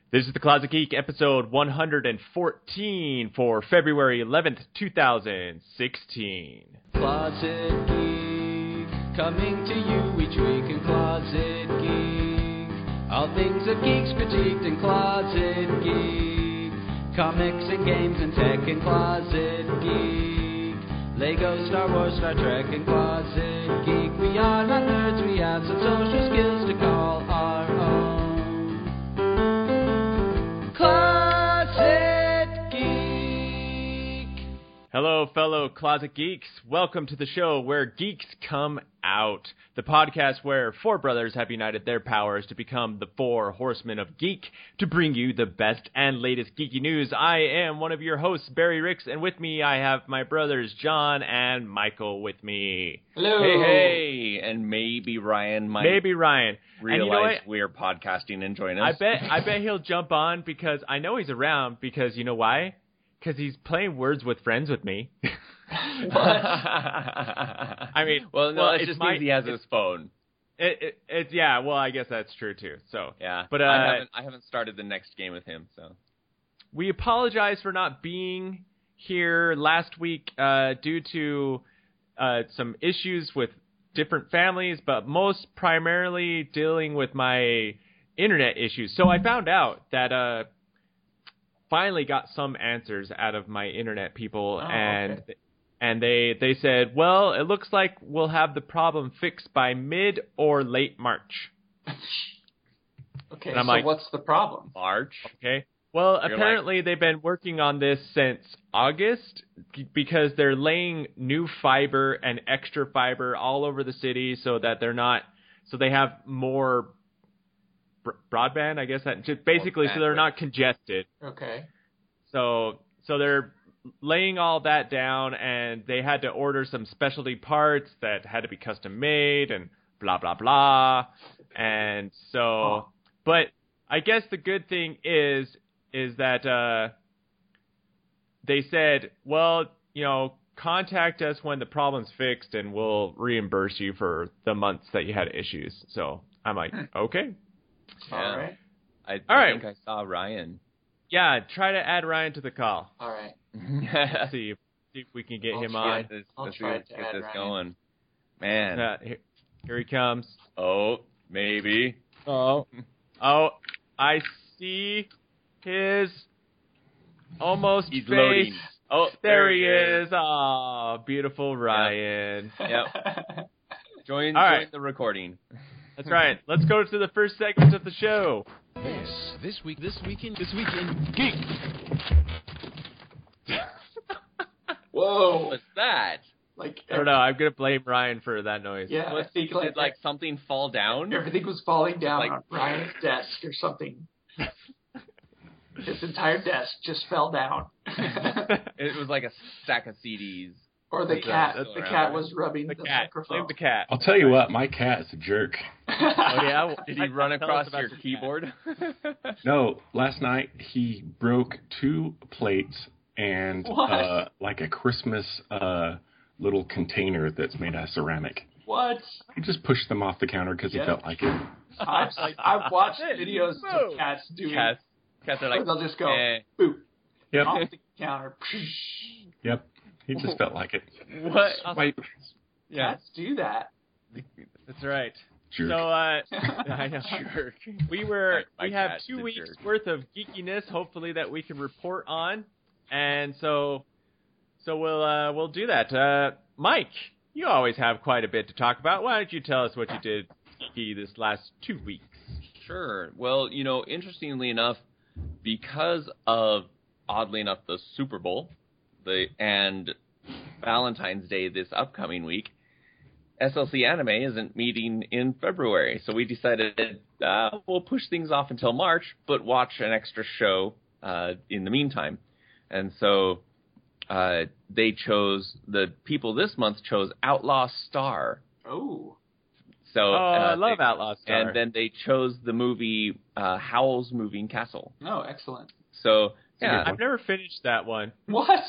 This is the Closet Geek, episode 114 for February 11th, 2016. Closet Geek, coming to you each week in Closet Geek. All things of geeks critiqued in Closet Geek. Comics and games and tech in Closet Geek. Lego, Star Wars, Star Trek in Closet Geek. We are not nerds, we have some social skills to call our own. Closet Geek. Hello, fellow Closet Geeks. Welcome to the show where geeks come out. The podcast where four brothers have united their powers to become the four horsemen of geek to bring you the best and latest geeky news. I am one of your hosts, Barry Ricks, and with me I have my brothers John and Michael with me. Hello. Hey, and maybe Ryan might realize we're podcasting and join us. I bet he'll jump on because I know he's around because you know why? Because he's playing Words with Friends with me. What? I mean, it just means he has his phone. Yeah, well, I guess that's true too. So yeah, but I haven't started the next game with him. So we apologize for not being here last week due to some issues with different families, but most primarily dealing with my internet issues. So I found out that finally got some answers out of my internet people, and they said, well, it looks like we'll have the problem fixed by mid or late March. Okay, and I'm so like, what's the problem? March. Okay. Well, apparently they've been working on this since August because they're laying new fiber and extra fiber all over the city so that they have more broadband, I guess, that just basically so they're not congested. Okay. So they're laying all that down, and they had to order some specialty parts that had to be custom made and blah blah blah. And so, but I guess the good thing is that they said, well, contact us when the problem's fixed, and we'll reimburse you for the months that you had issues. So I'm like, okay. All right. I think I saw Ryan. Yeah, try to add Ryan to the call. All right. Let's see if we can get him on. I'll try to add this Ryan. going. Man. Here he comes. Oh, maybe. Oh, I see his almost He's face. loading. Oh, there he is. Oh, beautiful Ryan. Yep. Join the recording. That's right. Let's go to the first segment of the show. This week in Geek. Whoa. What's that? Like, I don't know. I'm going to blame Ryan for that noise. Yeah, I think Did something fall down? everything was falling down Like- on Ryan's desk or something. His entire desk just fell down. It was like a stack of CDs. Or the cat. The cat was rubbing The the cat. microphone. Blame the cat. I'll tell you what, my cat is a jerk. Oh, yeah? Did he run Tell across us about your cat. keyboard? No, last night he broke 2 plates and What? like a Christmas little container that's made out of ceramic. What? He just pushed them off the counter because he felt like it. I've watched videos of cats doing Cats are like, they'll just go, eh. boop, Yep, off the counter. yep. He just felt like it. What? Wait, Cats do that. That's right. jerk. So, I know. Jerk. We My have cat's 2 a weeks jerk. worth of geekiness, hopefully, that we can report on, and so we'll do that. Mike, you always have quite a bit to talk about. Why don't you tell us what you did geeky this last 2 weeks? Sure. Well, interestingly enough, because of, oddly enough, the Super Bowl and Valentine's Day this upcoming week, SLC Anime isn't meeting in February. So we decided we'll push things off until March, but watch an extra show in the meantime. And so the people this month chose Outlaw Star. Oh. So I love Outlaw Star. And then they chose the movie Howl's Moving Castle. Oh, excellent. So yeah, I've never finished that one. What?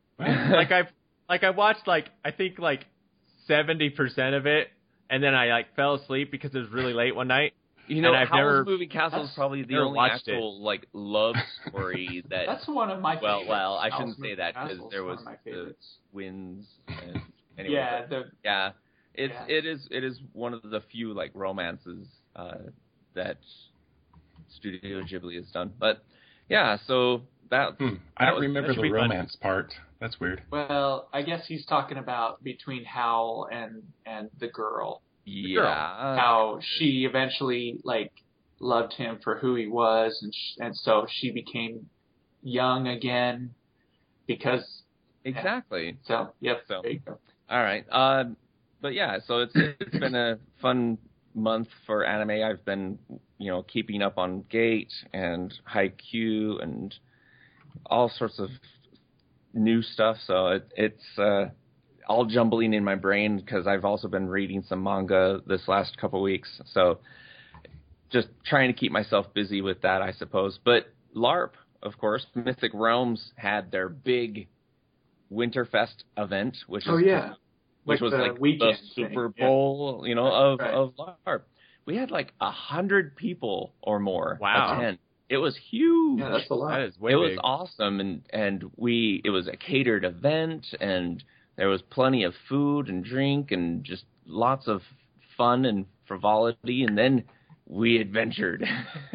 I watched I think 70% of it, and then I fell asleep because it was really late one night. You know, And I've Howl's never- Moving Castle is probably the never only watched it. actual like love story that. That's one of my favorites. well, I Howl's shouldn't say Moving that because Castle's there one was of my the favorites. winds. And, anyway, Yeah, yeah, Yeah. it is one of the few like romances that Studio Ghibli has done. But yeah, so that I don't was- remember that should the be fun. romance part. That's weird. well, I guess he's talking about between Howl and the girl. yeah. How she eventually like loved him for who he was, and so she became young again because. Exactly. So yep. So- There you go. All right. But yeah, so it's been a fun month for anime. I've been, keeping up on Gate and Haikyuu and all sorts of new stuff. So it's all jumbling in my brain because I've also been reading some manga this last couple weeks. So just trying to keep myself busy with that, I suppose. But LARP, of course, Mythic Realms had their big Winterfest event, which is which was the like the weekend Super thing, yeah. Bowl, Right. of LARP. We had like 100 people or more Wow. attend. It was huge. Yeah, that's a lot. That is way It big. was awesome, and it was a catered event, and there was plenty of food and drink, and just lots of fun and frivolity. And then we adventured,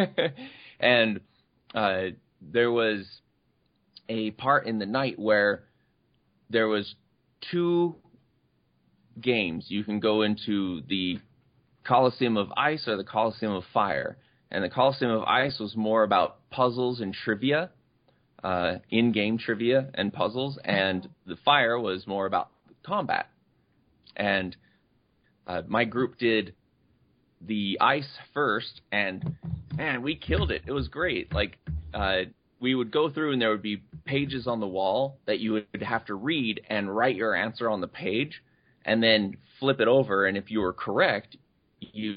and there was a part in the night where there was 2 games. You can go into the Coliseum of Ice or the Coliseum of Fire. And the Coliseum of Ice was more about puzzles and trivia, in-game trivia and puzzles. And the Fire was more about combat. And my group did the Ice first, and man, we killed it. It was great. Like, we would go through and there would be pages on the wall that you would have to read and write your answer on the page and then flip it over. And if you were correct, you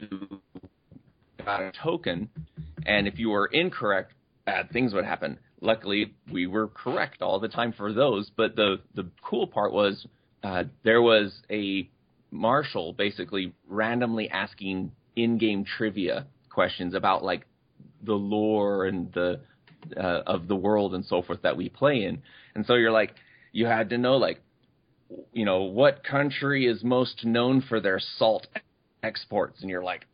got a token. And if you were incorrect, bad things would happen. Luckily, we were correct all the time for those. But the cool part was there was a marshal basically randomly asking in-game trivia questions about like the lore and the of the world and so forth that we play in. And so you're like, you had to know like, what country is most known for their salt exports? And you're like,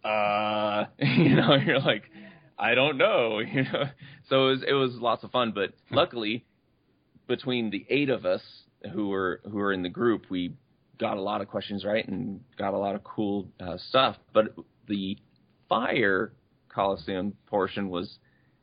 you're like, I don't know, So it was lots of fun. But luckily, between the 8 of us who were in the group, we got a lot of questions right and got a lot of cool stuff. But the Fire Coliseum portion was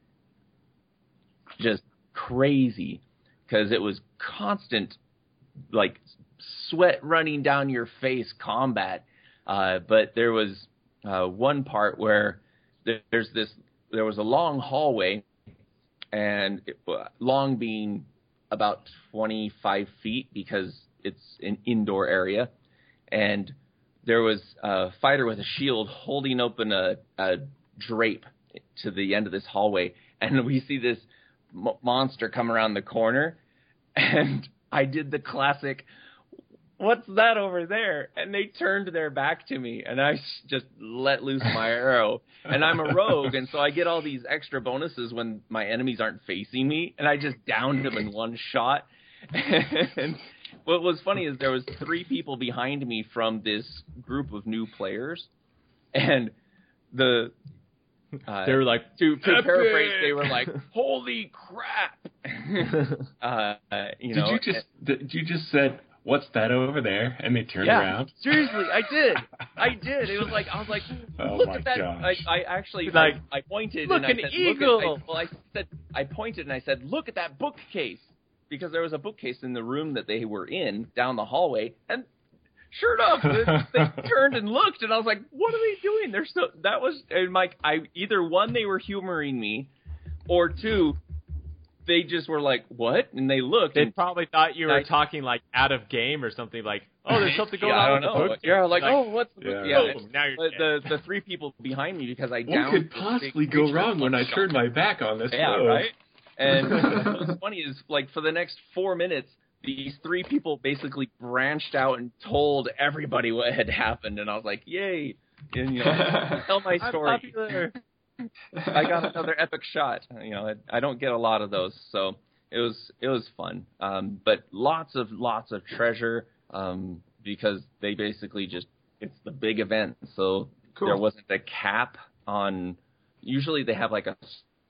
just crazy because it was constant, like, sweat running down your face combat. But there was one part where there was a long hallway, and long being about 25 feet because it's an indoor area, and there was a fighter with a shield holding open a drape to the end of this hallway, and we see this monster come around the corner, and I did the classic, "What's that over there?" And they turned their back to me, and I just let loose my arrow. And I'm a rogue, and so I get all these extra bonuses when my enemies aren't facing me, and I just downed them in one shot. And what was funny is there was 3 people behind me from this group of new players, and they were like, to "Epic!" paraphrase, they were like, "Holy crap!" Did you just said, "What's that over there?" And they turned around? Seriously, I did. It was like, I was like, Oh look my at that. gosh. I actually, Like, I pointed "Look, and I an said, eagle!" I pointed and I said, "Look at that bookcase," because there was a bookcase in the room that they were in down the hallway, and sure enough, they turned and looked, and I was like, "What are they doing?" That was, and Mike, either 1, they were humoring me, or 2, they just were like, "What?" And they looked. They and probably thought you were talking like out of game or something, like, "Oh, there's something going I on don't with the know. book." Yeah, like, Like, "Oh, what's the book?" Yeah. boom, now you're But dead. the 3 people behind me, because I What downed could this big possibly go creature wrong with when I one turn shot. my back on this Yeah, road? right? And what's funny is, like, for the next 4 minutes, these 3 people basically branched out and told everybody what had happened, and I was like, "Yay!" and tell my I'm story. popular. I got another epic shot. I don't get a lot of those, so it was fun. But lots of treasure, because they basically it's the big event, so Cool. there wasn't a cap on. Usually they have like a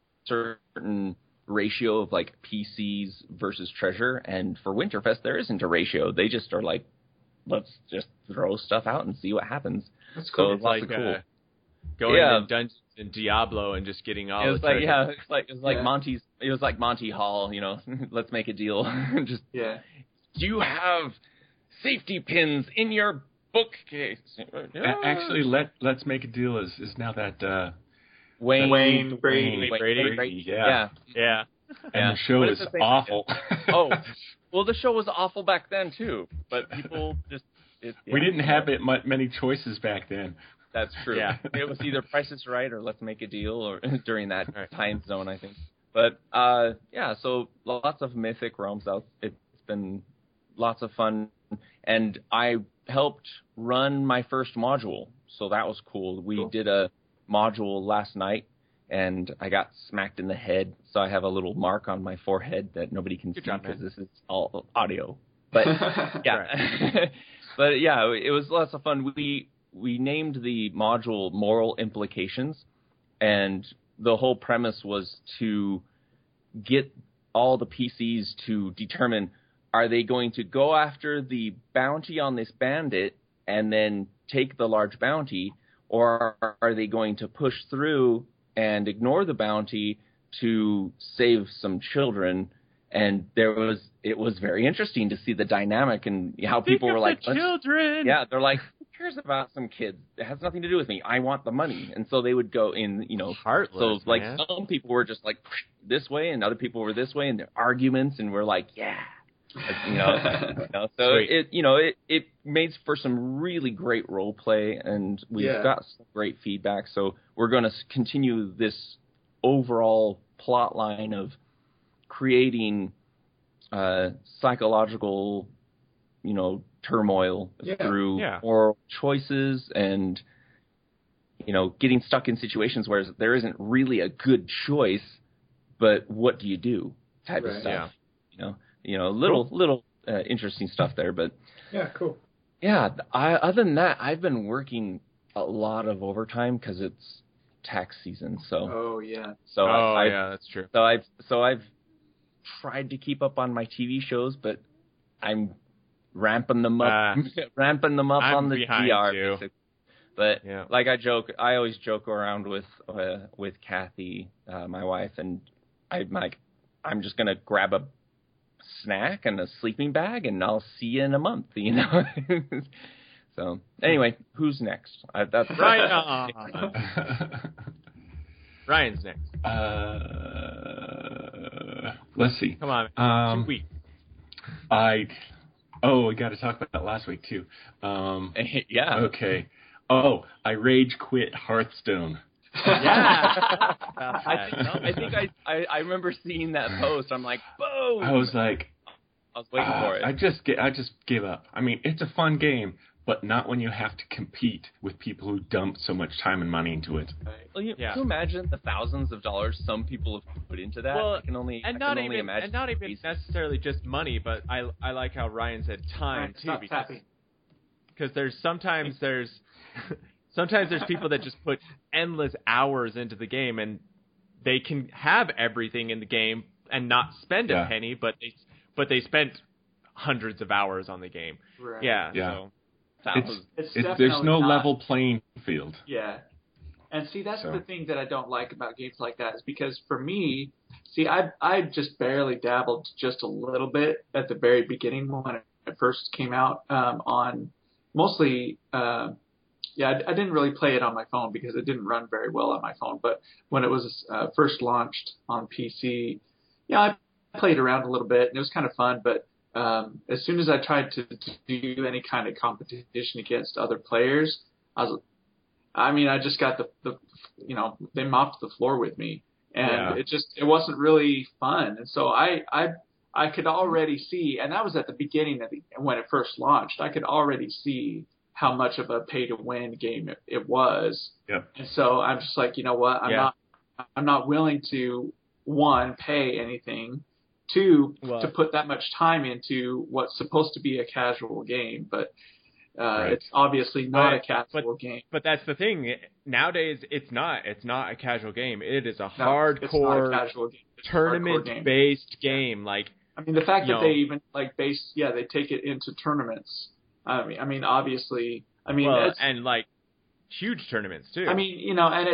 certain ratio of like PCs versus treasure, and for Winterfest there isn't a ratio. They just are like, let's just throw stuff out and see what happens. That's So cool. it's lots of cool. Going Yeah. in dungeons in Diablo and just getting all It was the like treasure. it was like Yeah. Monty's. It was like Monty Hall. Let's make a deal. Just Yeah. do you have safety pins in your bookcase? Actually, let's make a deal. Is now that Wayne Brady. Brady. Yeah. Yeah. And the show But is it's the same awful. Oh, well, the show was awful back then too, but people just We didn't have many choices back then. That's true. Yeah. It was either Price is Right or Let's Make a Deal, or during that Right. time zone, I think. But yeah, so lots of Mythic Realms out. It's been lots of fun, and I helped run my first module, so that was cool. We did a module last night, and I got smacked in the head, so I have a little mark on my forehead that nobody can Good see job, because man. this is all audio. But yeah, but yeah, it was lots of fun. We named the module Moral Implications, and the whole premise was to get all the PCs to determine, are they going to go after the bounty on this bandit and then take the large bounty, or are they going to push through and ignore the bounty to save some children? And it was very interesting to see the dynamic and how people were like, children. yeah, they're like, who cares about some kids? It has nothing to do with me. I want the money. And so they would go in, Heartless, so like man. some people were just like this way and other people were this way, and their arguments, and we're like, yeah. So Sweet. it made for some really great role play, and we've got some great feedback. So we're going to continue this overall plot line of creating psychological, turmoil through moral choices, and getting stuck in situations where there isn't really a good choice, but what do you do type of stuff. Little interesting stuff there, but Yeah, cool. yeah. Other than that, I've been working a lot of overtime because it's tax season. So Oh, yeah. so yeah, that's true. So I've tried to keep up on my TV shows, but I'm ramping them up, I'm on the behind GR. you. Basically. But Yeah. like I always joke around with Kathy, my wife, and I'm just gonna grab a snack and a sleeping bag, and I'll see you in a month. So anyway, who's next? That's Right on. Ryan's next. Let's see. Come on. 2 weeks. We got to talk about that last week too. Yeah. Okay. I rage quit Hearthstone. Yeah. I think I remember seeing that post. I'm like, boom! I was like, I was waiting for it. I just give up. I mean, it's a fun game, but not when you have to compete with people who dump so much time and money into it. Well, Yeah. Can you imagine the thousands of dollars some people have put into that? Well, I can only not imagine. even necessarily just money, but I like how Ryan said time too, Stop tapping. because sometimes there's people that just put endless hours into the game, and they can have everything in the game and not spend a penny, but they spent hundreds of hours on the game. Right. Yeah. Yeah. So. It's there's definitely no not- level playing field. Yeah. And see, that's So. the thing that I don't like about games like that, is because for me, I just barely dabbled just a little bit at the very beginning when it first came out, on mostly, I didn't really play it on my phone because it didn't run very well on my phone. But when it was first launched on PC, I played around a little bit and it was kind of fun. But as soon as I tried to do any kind of competition against other players, I just got they mopped the floor with me, and it wasn't really fun. And so I could already see, and that was at the beginning when it first launched, I could already see how much of a pay to win game it was. Yep. And so I'm just like, you know what? I'm not willing to, one, pay anything, two, to put that much time into what's supposed to be a casual game, but it's obviously not a casual game. But that's the thing. Nowadays, it's not. It's not a casual game. It is a It's not a hardcore casual game. It's a hardcore tournament-based game. Like, I mean, the fact that they even they take it into tournaments. I mean, obviously, and like huge tournaments too. I mean, and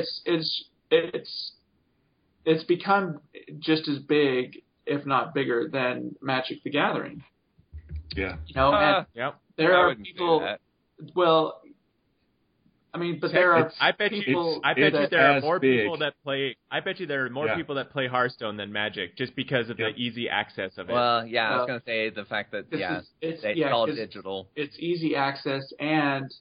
it's become just as big, if not bigger, than Magic: The Gathering. Yeah. And there are people. Well, I mean, but there are. I bet people. I bet you there are more big. people that play. I bet you there are more people that play Hearthstone than Magic, just because of the easy access of it. Well, I was gonna say the fact that it's all digital. It's easy access, and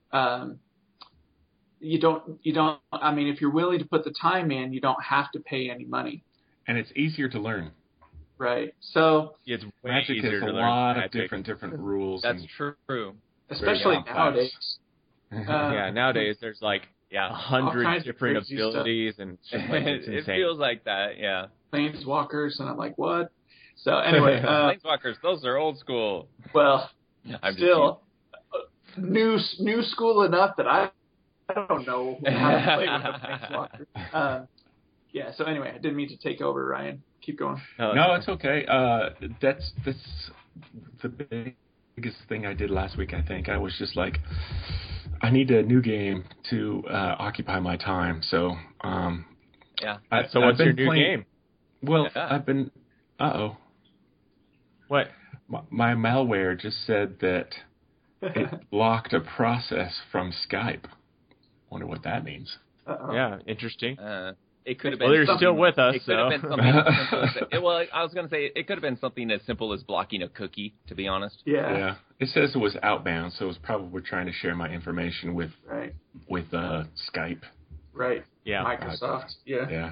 you don't. I mean, if you're willing to put the time in, you don't have to pay any money. And it's easier to learn. Right. So it's way Magic easier has to a learn lot Magic. of different rules. That's true. Especially nowadays. Nowadays there's like 100 different abilities stuff. And shit like it's it insane. feels like that, yeah. Planeswalkers, and I'm like, what? So anyway, Planeswalkers, those are old school. Well, I'm still new school enough that I don't know how to play with the Planeswalker. So anyway, I didn't mean to take over, Ryan. Keep going. No, it's okay. That's the biggest thing I did last week. I think I was just like, I need a new game to occupy my time. So, So what's your new game? Well, I've been. What? My malware just said that it blocked a process from Skype. Wonder what that means. Yeah, interesting. It could have been. Well, they're still with us. It could have been something as simple as I was going to say it could have been something as simple as blocking a cookie. To be honest. Yeah. It says it was outbound, so it was probably trying to share my information with Skype. Right. Yeah. Microsoft. Yeah.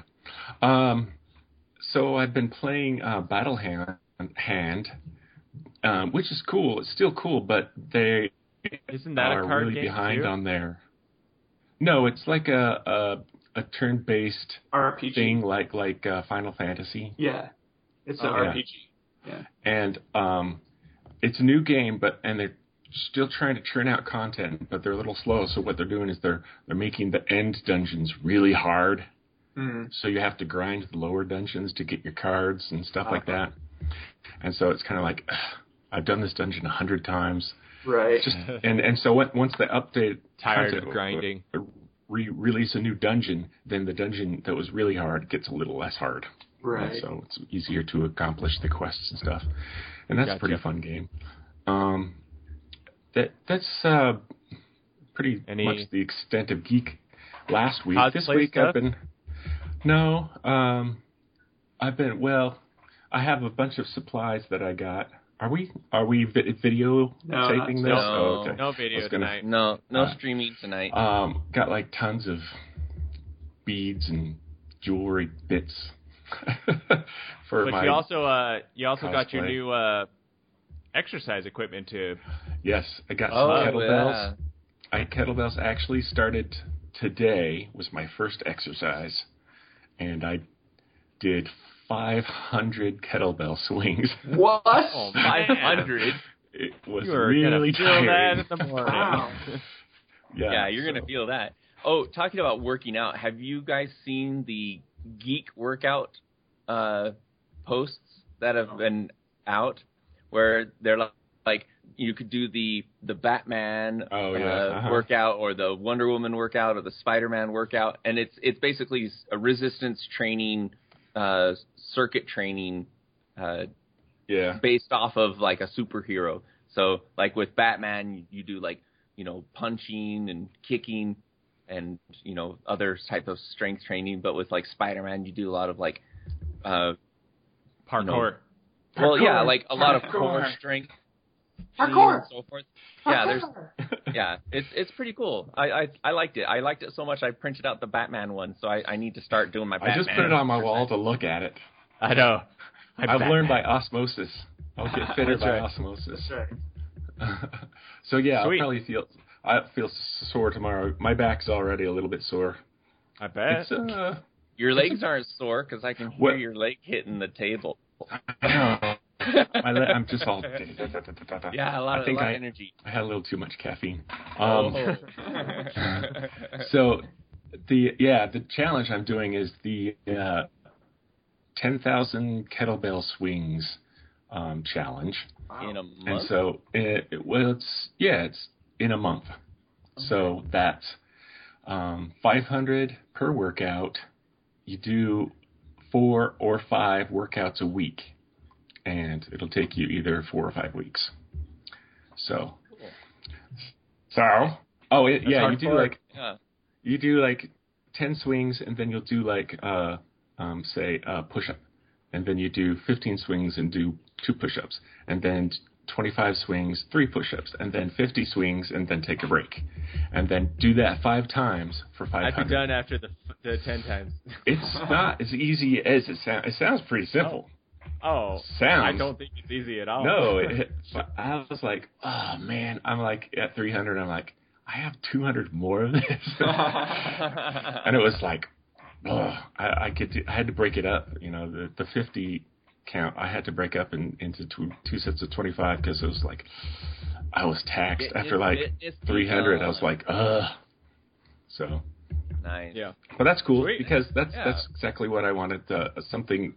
So I've been playing Battle Hand, which is cool. It's still cool, but they Isn't that a are card really game behind too? on their. No, it's like a turn-based RPG thing, like Final Fantasy. Yeah, it's an RPG. Yeah. And it's a new game, and they're still trying to churn out content, but they're a little slow. So what they're doing is they're making the end dungeons really hard. Mm-hmm. So you have to grind the lower dungeons to get your cards and stuff like that. And so it's kind of like, I've done this dungeon 100 times. Right. And so once they update Tired content, of grinding. Release a new dungeon, then the dungeon that was really hard gets a little less hard. Right. And so it's easier to accomplish the quests and stuff. And that's a pretty fun game. That's pretty much the extent of Geek last week. This week stuff? I have a bunch of supplies that I got. Are we video taping this? No video tonight. No streaming tonight. Got like tons of beads and jewelry bits for my. But you also got your cosplay. new exercise equipment too. Yes, I got some kettlebells. Yeah. Kettlebells actually started today. Was my first exercise, and I did 500 kettlebell swings. What? Oh, 500. It was You are really gonna feel tiring. that in the morning. Wow. Yeah, you're going to feel that. Oh, talking about working out, have you guys seen the Geek workout posts that have been out where they're like you could do the Batman workout or the Wonder Woman workout or the Spider-Man workout, and it's basically a resistance training, circuit training based off of like a superhero. So like with Batman, you do like, punching and kicking and, other type of strength training. But with like Spider-Man, you do a lot of like, Parkour. Like a lot of core strength. Parkour. And so forth. Yeah, it's pretty cool. I liked it. I liked it so much I printed out the Batman one, so I need to start doing my Batman. I just put it on my wall to look at it. I know. I've learned by osmosis. I'll get fitter by osmosis. That's right. So yeah, Sweet. I feel sore tomorrow. My back's already a little bit sore. I bet. It's Your legs aren't sore because I can hear What? your leg hitting the table. I know. I'm just all. Yeah, a lot of I energy. I had a little too much caffeine. Oh. So the challenge I'm doing is the 10,000 kettlebell swings challenge. In a month? And so it's in a month. So that's 500 per workout. You do 4 or 5 workouts a week, and it'll take you either 4 or 5 weeks. So you do like Yeah. you do like 10 swings, and then you'll do like say a push-up, and then you do 15 swings and do 2 push-ups, and then 25 swings, 3 push-ups, and then 50 swings, and then take a break, and then do that 5 times for 500. I'd be done after the 10 times. It's not as easy as it sounds. It sounds pretty simple. Oh, Sounds. I don't think it's easy at all. No, I was like, oh man, I'm like at 300. I'm like, I have 200 more of this, and it was like, I had to break it up. You know, the 50 count I had to break up into two sets of 25 because it was like I was taxed after like 300. I was like, so Nice. Yeah. but that's cool Sweet. because that's exactly what I wanted. Something.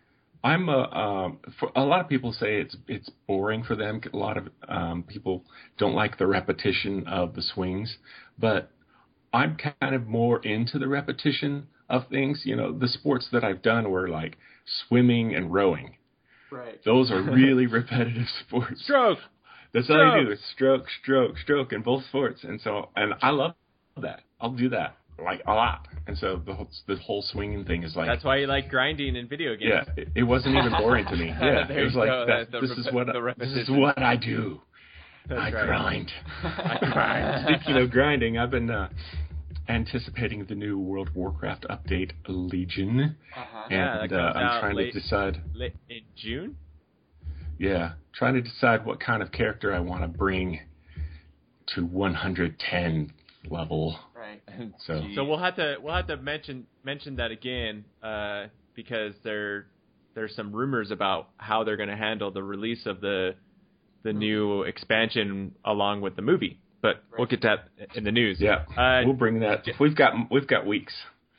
For a lot of people say it's boring for them. A lot of people don't like the repetition of the swings, but I'm kind of more into the repetition of things. You know, the sports that I've done were like swimming and rowing. Right. Those are really repetitive sports. Stroke. That's all you do is stroke, stroke, stroke in both sports. And I love that. I'll do that like a lot. And so the whole swinging thing is like. That's why you like grinding in video games. Yeah, it wasn't even boring to me. Yeah, There it was you like go. that. The This is what repetition. I do. That's I right. grind. I grind. Speaking of grinding, I've been anticipating the new World of Warcraft update, Legion, Uh-huh. Yeah, that and comes I'm out trying late. to decide. In June? Yeah, trying to decide what kind of character I want to bring to 110 level. Right. So So we'll have to mention that again because there's some rumors about how they're going to handle the release of the new expansion along with the movie. But we'll get that in the news. yeah, we'll bring that. We've got weeks,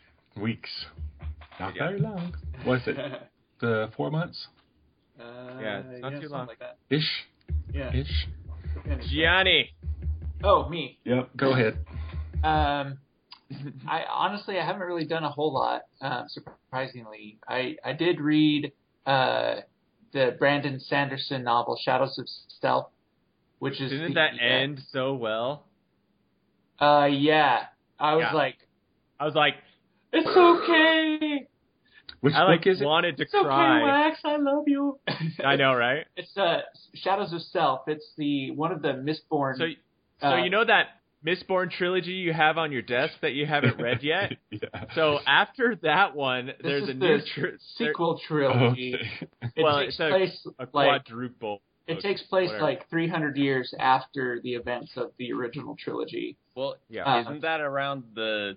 not very long. What's it? 4 months Yeah, it's not too something long. like that. ish. Yeah. Ish. Gianni. Oh, me. Yep. Go ahead. I honestly I haven't really done a whole lot. Surprisingly, I did read the Brandon Sanderson novel Shadows of Stealth, which is Didn't that end so well? Yeah, I was like, it's okay. Which I book is it? wanted to It's okay, cry. Wax. I love you. I know, right? It's Shadows of Self. It's one of the Mistborn. So you know that Mistborn trilogy you have on your desk that you haven't read yet? Yeah. So after that one, this there's is a new the sequel trilogy. Okay. It it's takes place a like quadruple. it book, takes place whatever. like 300 years after the events of the original trilogy. Well, Yeah. isn't that around the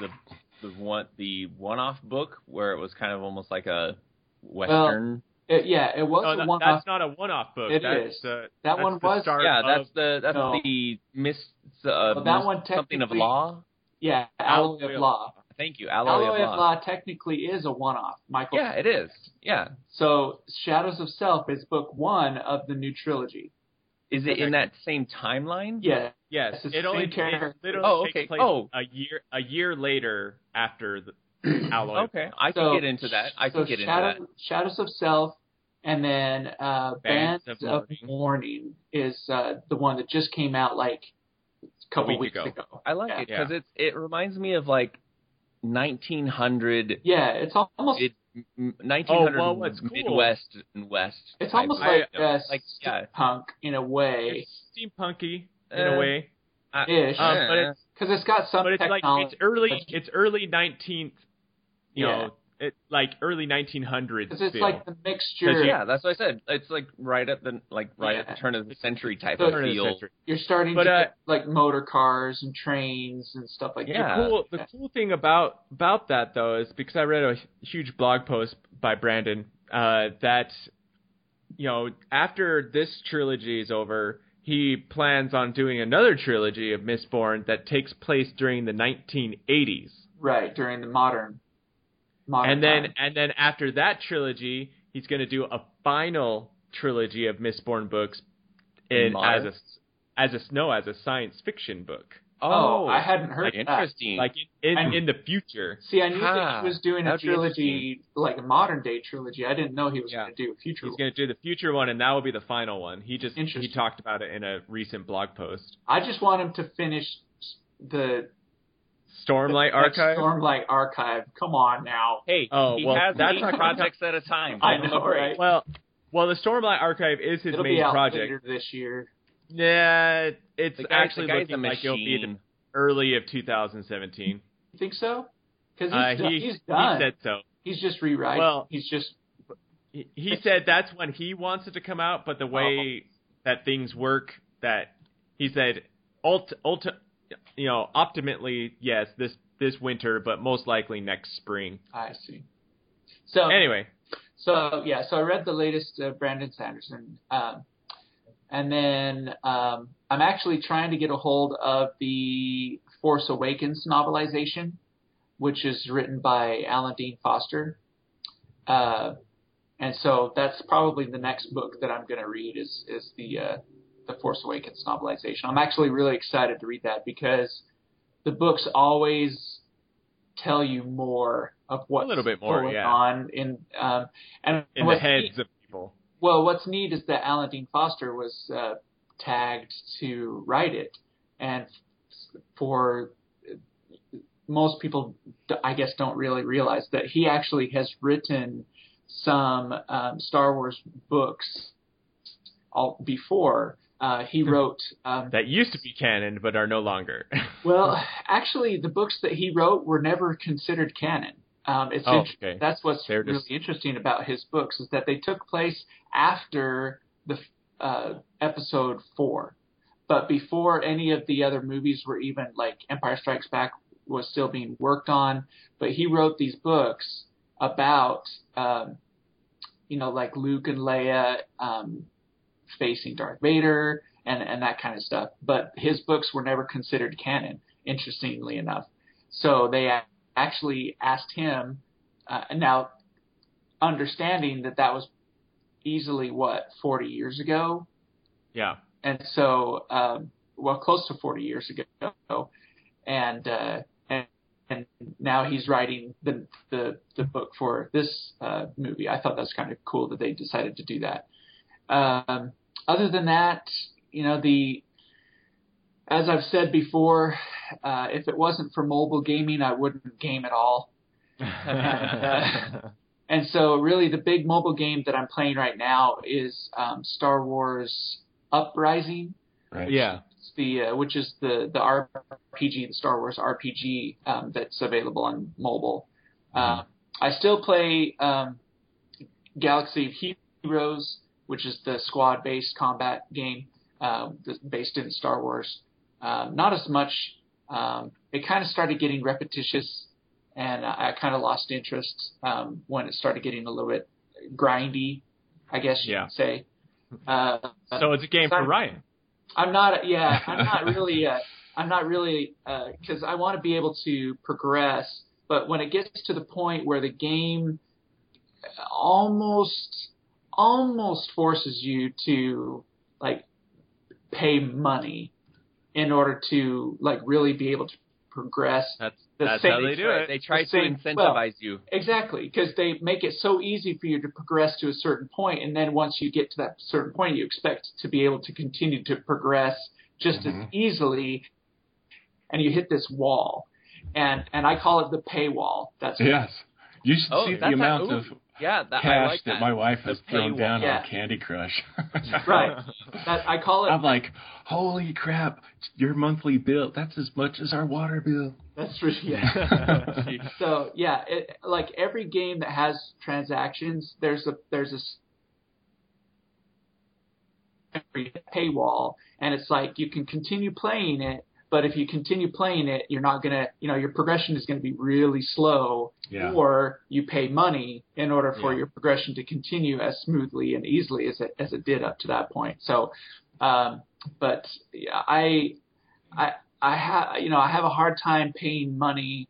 one-off book where it was kind of almost like a western? It was No, a one-off. that's not a one-off book. It that's, is. That That one the was- start Yeah, of, that's No. the that one something of technically- law. Yeah, Alloy of Law. Thank you, Alloy of Law. Technically is a one-off, Michael. Yeah, it is. Yeah, So Shadows of Self is book 1 of the new trilogy. is it in that same timeline? Yeah. Yes, It's the it only same character. it literally Oh, takes okay. place Oh. a year later after the Alloy. Okay, I can So- get into that. I can so get into that. Shadows of Self, and then Bands of of Mourning is the one that just came out like a couple week weeks ago. ago. I like Yeah. it because it reminds me of like 1900. Yeah, it's almost 1900 Oh, well, what's cool- Midwest and West. it's type almost of like stuff. Like, yeah. steampunk in a way, It's steampunky in a way, ish, but it's because it's got some but it's like technology. it's early 19th. You know, It's like early 1900s. Because it's feel. like the mixture. Yeah, that's what I said. It's like right at the turn of the century type of Turn of the feel. century. You're starting to get like motor cars and trains and stuff like Yeah. that. The cool thing about that though is because I read a huge blog post by Brandon that after this trilogy is over, he plans on doing another trilogy of Mistborn that takes place during the 1980s. Right, during the modern And time. then after that trilogy, he's going to do a final trilogy of Mistborn books as a science fiction book. Oh, I hadn't heard that. Interesting. Like in the future. See, I knew that he was doing a That'd be trilogy, like a modern day trilogy. I didn't know he was going to do a future He's one. going to do the future one, and that will be the final one. He Interesting. talked about it in a recent blog post. I just want him to finish the Stormlight Archive. Stormlight Archive. Come on now. Hey, he well, has that's 8 projects at a time. I know, right? Well, the Stormlight Archive is his It'll main be out project. later this year. Yeah, it's The actually guy's looking a like it'll be machine. early of 2017. You think so? Because he's He done. said so. He's just rewriting. Well, he's just He said that's when he wants it to come out, but the way that things work, that he said, optimally, yes, this winter, but most likely next spring. I see. So Anyway, so I read the latest Brandon Sanderson, and then I'm actually trying to get a hold of the Force Awakens novelization, which is written by Alan Dean Foster. And so that's probably the next book that I'm going to read is the Force Awakens novelization. I'm actually really excited to read that because the books always tell you more of what's a little bit more, going yeah. on in the heads of people. Well, what's neat is that Alan Dean Foster was tagged to write it, and for most people, I guess, don't really realize that he actually has written some Star Wars books before. He wrote that used to be canon, but are no longer. well, actually, the books that he wrote were never considered canon. Okay. That's what's really interesting about his books is that they took place after the episode 4, but before any of the other movies were even like Empire Strikes Back was still being worked on. But he wrote these books about like Luke and Leia facing Darth Vader and that kind of stuff. But his books were never considered canon, interestingly enough. So they actually asked him, now understanding that was easily, 40 years ago? Yeah. And so, close to 40 years ago. And now he's writing the book for this movie. I thought that was kind of cool that they decided to do that. Other than that, as I've said before, if it wasn't for mobile gaming, I wouldn't game at all. And so really the big mobile game that I'm playing right now is Star Wars Uprising. Right. Yeah. Which is the RPG, the Star Wars RPG that's available on mobile. I still play Galaxy of Heroes, which is the squad-based combat game based in Star Wars. Not as much. It kind of started getting repetitious, and I kind of lost interest when it started getting a little bit grindy, I guess you could say. So it's a game for Ryan. I'm not really, because I want to be able to progress, but when it gets to the point where the game almost forces you to like pay money in order to like really be able to progress. That's how they do it. They try to incentivize you. Exactly, because they make it so easy for you to progress to a certain point, and then once you get to that certain point, you expect to be able to continue to progress just as easily, and you hit this wall, and I call it the paywall. That's yes. You should see the amount of cash that my wife has thrown down on Candy Crush. Right. I call it. I'm like, holy crap! Your monthly bill—that's as much as our water bill. That's for yeah. So yeah, like every game that has transactions, there's a paywall, and it's like you can continue playing it, but if you continue playing it, you're not gonna, your progression is gonna be really slow, or you pay money in order for your progression to continue as smoothly and easily as it did up to that point. So, but yeah, I have a hard time paying money.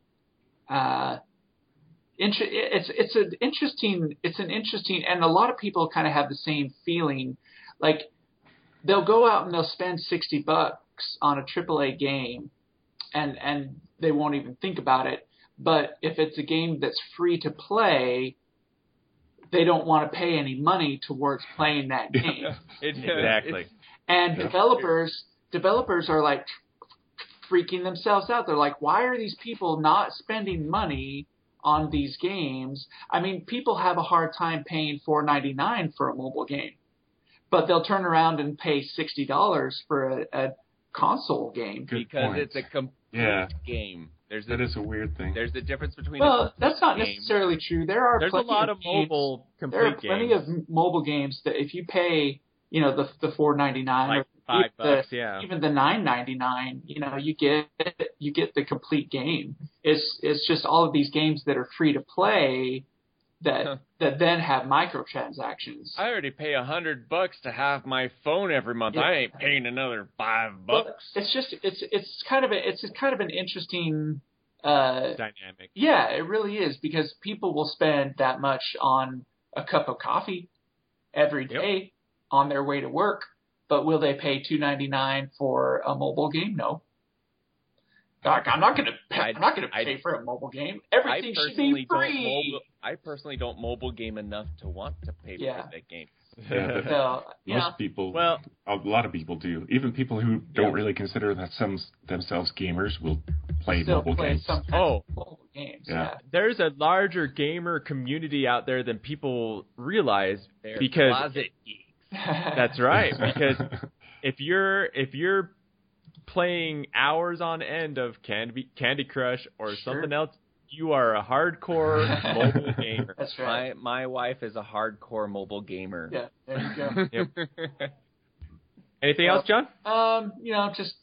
It's an interesting, and a lot of people kind of have the same feeling. Like they'll go out and they'll spend $60 on a AAA game, and they won't even think about it. But if it's a game that's free to play, they don't want to pay any money towards playing that game. Exactly. And developers are like freaking themselves out. They're like, why are these people not spending money on these games? I mean, people have a hard time paying $4.99 for a mobile game, but they'll turn around and pay $60 for a console game. Because it's a complete game. That is a weird thing. There's a difference between. Well, that's not necessarily true. There's a lot of mobile complete games. There are plenty of mobile games that if you pay, the $4.99 like $5, even the $9.99, you get the complete game. It's just all of these games that are free to play that then have microtransactions. I already pay $100 to have my phone every month. I ain't paying another $5. Well, it's kind of an interesting dynamic. Yeah, it really is, because people will spend that much on a cup of coffee every day on their way to work, but will they pay $2.99 for a mobile game? No. I'm not going to pay for a mobile game. Everything should be free. I personally don't mobile game enough to want to pay for that game. Most people, a lot of people do. Even people who don't really consider themselves gamers will play mobile games. Mobile games. Yeah. There's a larger gamer community out there than people realize. They're because closet geeks. That's right. Because if you're playing hours on end of Candy Crush or something else, you are a hardcore mobile gamer. That's right. My wife is a hardcore mobile gamer. Yeah, there you go. Anything else, John? Just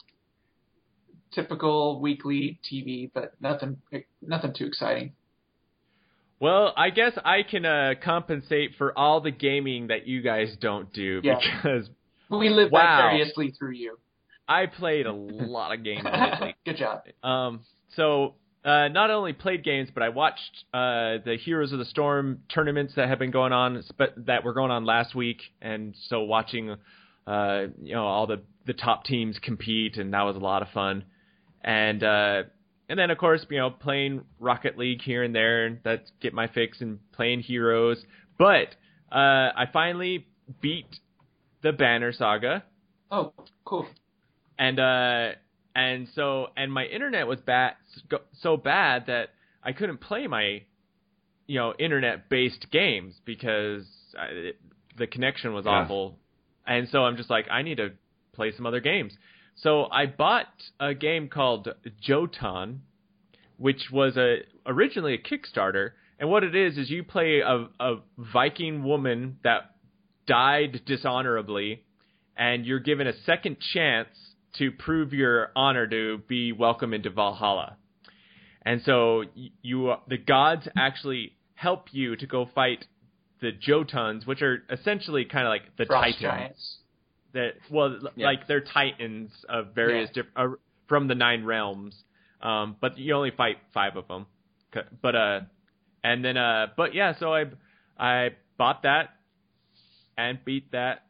typical weekly TV, but nothing too exciting. Well, I guess I can compensate for all the gaming that you guys don't do, because we live vicariously through you. I played a lot of games lately. Good job. So not only played games, but I watched the Heroes of the Storm tournaments that have been going on, that were going on last week, and so watching all the top teams compete, and that was a lot of fun. And then, of course, playing Rocket League here and there, and that's get my fix, and playing Heroes. But I finally beat the Banner Saga. Oh, cool. And my internet was so bad that I couldn't play my, internet-based games because the connection was awful. And so I'm just like, I need to play some other games. So I bought a game called Jotun, which was originally a Kickstarter. And what it is you play a Viking woman that died dishonorably, and you're given a second chance to prove your honor to be welcome into Valhalla. And so the gods actually help you to go fight the Jotuns, which are essentially kind of like the Frost Titans. Giants. Like they're Titans of various from the 9 realms. But you only fight 5 of them. But so I bought that and beat that.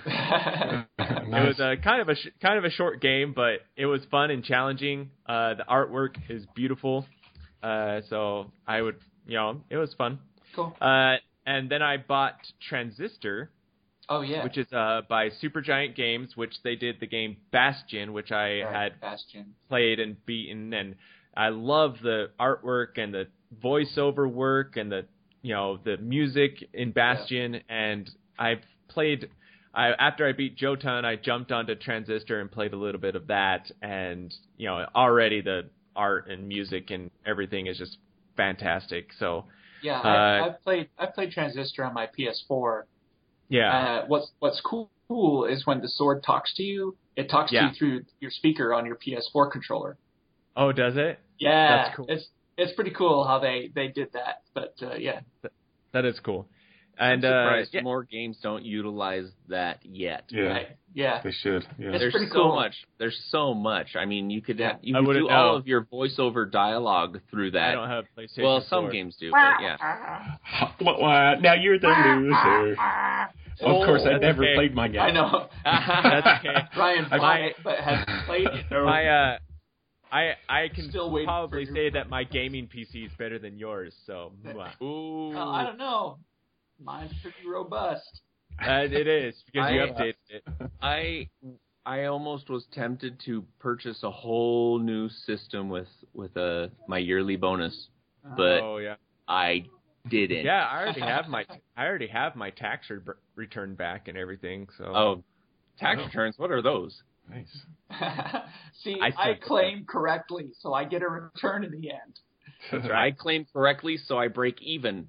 It was kind of a short game, but it was fun and challenging. The artwork is beautiful, so I would, it was fun. Cool. And then I bought Transistor. Oh yeah. Which is by Supergiant Games, which they did the game Bastion, which I had played and beaten, and I love the artwork and the voiceover work and the music in Bastion, and I've played. After I beat Jotun, I jumped onto Transistor and played a little bit of that, and already the art and music and everything is just fantastic. So Yeah, I've played Transistor on my PS4. yeah, What's cool is when the sword talks to you, it talks to you through your speaker on your PS4 controller. oh, does it? Yeah, That's cool. It's pretty cool how they did that. But yeah, That is cool. I'm And surprised yeah, more games don't utilize that yet. Yeah, right, yeah. they should. Yeah. It's There's pretty so cool. much. There's so much. I mean, you could Yeah. you I could wouldn't do all know. of your voiceover dialogue through that. I don't have PlayStation. well, some 4. games do, but yeah. Now you're the loser. Of course, I that's never okay. played my game. I know. That's okay. Ryan bought it, but hasn't played it. My I can Still waiting probably for say that my gaming PC is better than yours. So Ooh. Well, I don't know. Mine's pretty robust. it is because you updated it. I almost was tempted to purchase a whole new system with my yearly bonus, but Oh yeah. I didn't. Yeah, I already have my tax return back and everything. So Oh, tax returns. What are those? Nice. See, I I said- claim correctly, so I get a return in the end. I claim correctly, so I break even.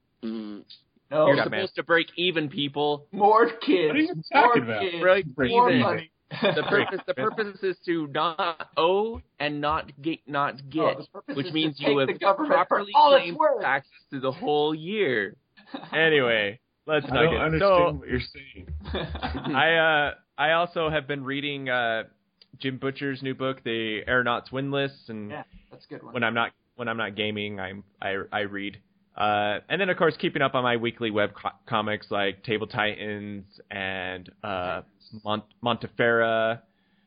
No, You're Yeah, supposed to break even, people. more kids. What are you more talking about? kids. Break more even. money. The purpose is to not owe and not get, Oh, the purpose which is means to you take have the government for properly all it's claimed worth. taxes through the whole year. anyway, let's I not don't get understand what you're saying. I also have been reading Jim Butcher's new book, The Aeronaut's Windlass, and Yeah, that's a good one. when I'm not gaming, I read. And then of course keeping up on my weekly web comics like Table Titans and Montefiore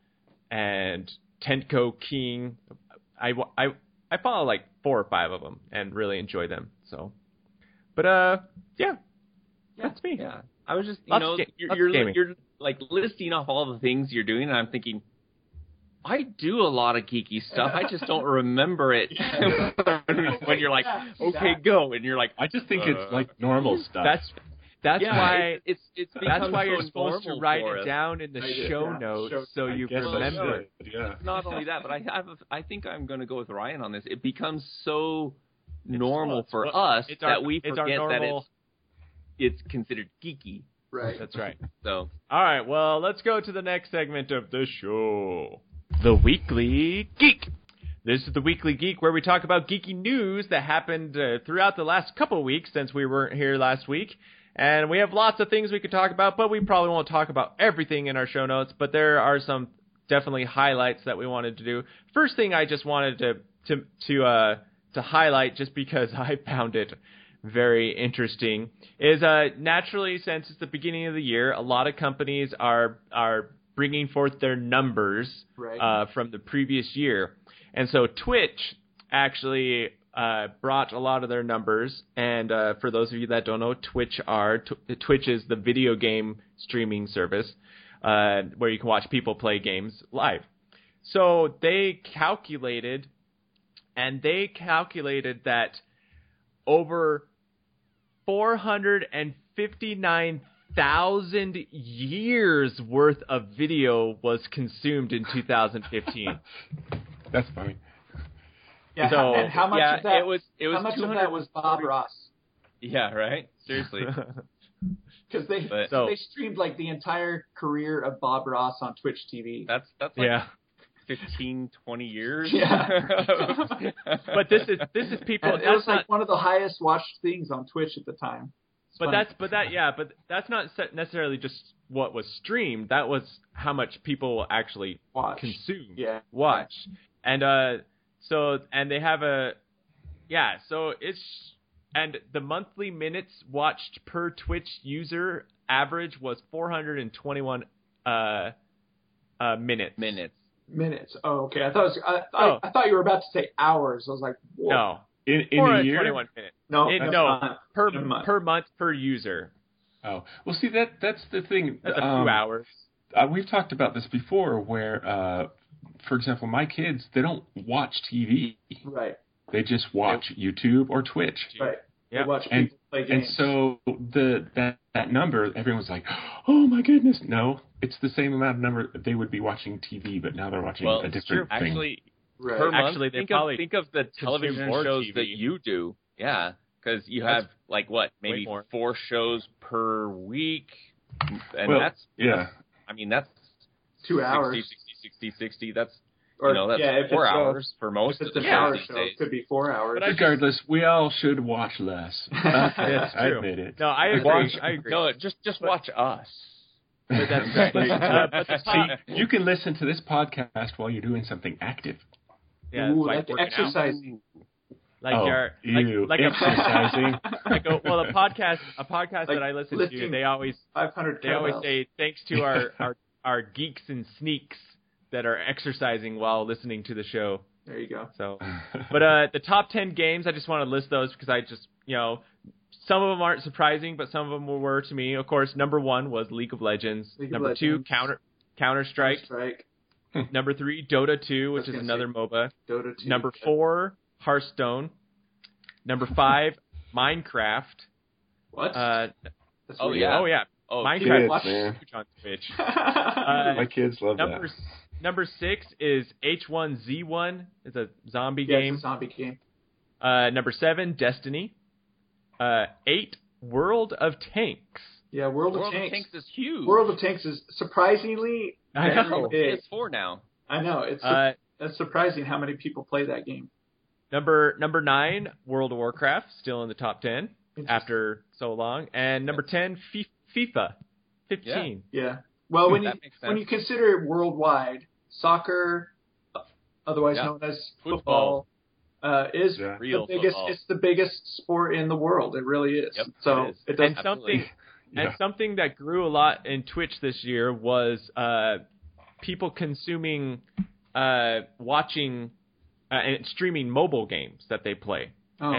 and Tenko King. I follow like 4 or 5 of them and really enjoy them. So, but yeah, that's me. Yeah, I was just Lots of gaming. you're like listing off all the things you're doing, and I'm thinking, I do a lot of geeky stuff. I just don't remember it when you're like, okay, go, and you're like, I just think it's like normal stuff. That's yeah, why it's that's why become you're so supposed to normal write for it us. down in the show notes so I you guess I remember. should, Yeah. Not only that, but I think I'm going to go with Ryan on this. It becomes so normal for us that we it's our forget that normal. it's considered geeky. Right. That's right. So All right, well, let's go to the next segment of the show. The Weekly Geek. This is the Weekly Geek where we talk about geeky news that happened throughout the last couple of weeks since we weren't here last week. And we have lots of things we could talk about, but we probably won't talk about everything in our show notes, but there are some definitely highlights that we wanted to do. First thing I just wanted to highlight, just because I found it very interesting, is naturally, since it's the beginning of the year, a lot of companies are bringing forth their numbers from the previous year. And so Twitch actually brought a lot of their numbers. And for those of you that don't know, Twitch is the video game streaming service where you can watch people play games live. So they calculated that over 459,000 years worth of video was consumed in 2015. That's funny. Yeah, So, and how much yeah, of that? it was how much of that was Bob Ross? yeah, right. Seriously, Because they streamed like the entire career of Bob Ross on Twitch TV. that's like Yeah. 15, 20 years. Yeah. But this is people. And it was That's not, like one of the highest watched things on Twitch at the time. It's but funny. that's not necessarily just what was streamed. That was how much people actually Watch. consume, Watch. and they have and the monthly minutes watched per Twitch user average was 421 minutes. Minutes. Oh, okay. I thought you were about to say hours. I was like, whoa. No, In a year? 421 minutes. No, per month. per month per user. Oh, well, see, that's the thing. That's a few hours. We've talked about this before where, for example, my kids, they don't watch TV. Right. They just watch YouTube or Twitch. Right. Yeah. They watch And, people play and games. so that number, everyone's like, oh my goodness. No, it's the same amount of number they would be watching TV, but now they're watching Well, a it's different true. thing. Actually, Right. per month. Actually, they think probably think of the television more shows TV. that you do. Yeah, because you That's have like what, maybe more. 4 shows per week, and Well, that's yeah. I mean that's 2 hours. 60. That's Or, that's yeah, if 4 it's a- hours for most If of it's the an hour shows show, these it days. could be 4 hours. But I Regardless, we all should watch less. That's I true. admit it. No, I agree. Watch- I agree. No, just watch us. But that's but the top, See, you can listen to this podcast while you're doing something active. yeah, Ooh, like like working out. exercising. Like oh, your you like a exercising. like a, well, a podcast Like that I listen to, lifting they always 500 kettlebells. say thanks to our geeks and sneaks that are exercising while listening to the show. There you go. So, but the top 10 games, I just want to list those because I just, some of them aren't surprising, but some of them were to me. Of course, number 1 was League of Legends. League of Number 2, Legends. Counter-Strike. Strike. Number 3, Dota 2, which was is gonna another say MOBA. Dota 2. Number 4, Hearthstone. Number 5, Minecraft. What? That's Oh, weird. yeah. Oh yeah, Oh, Minecraft watch- is huge on Twitch. My kids love Number 6 is H1Z1. It's a zombie yeah, game. it's a zombie game. Number 7, Destiny. 8, World of Tanks. Yeah, World World of of Tanks. Tanks is huge. World of Tanks is surprisingly I very know. big. PS4 now. I know. It's that's surprising how many people play that game. Number 9, World of Warcraft, still in the top 10 Interesting. after so long. And number 10, FIFA 15. Yeah. Well, when you That makes when sense. you consider worldwide, soccer, otherwise Yeah. known as Football. is Yeah. Real the biggest. football. It's the biggest sport in the world. It really is. Yep, so it is. it does. And Absolutely. something Yeah. and something that grew a lot in Twitch this year was people consuming, watching, and streaming mobile games that they play. Oh.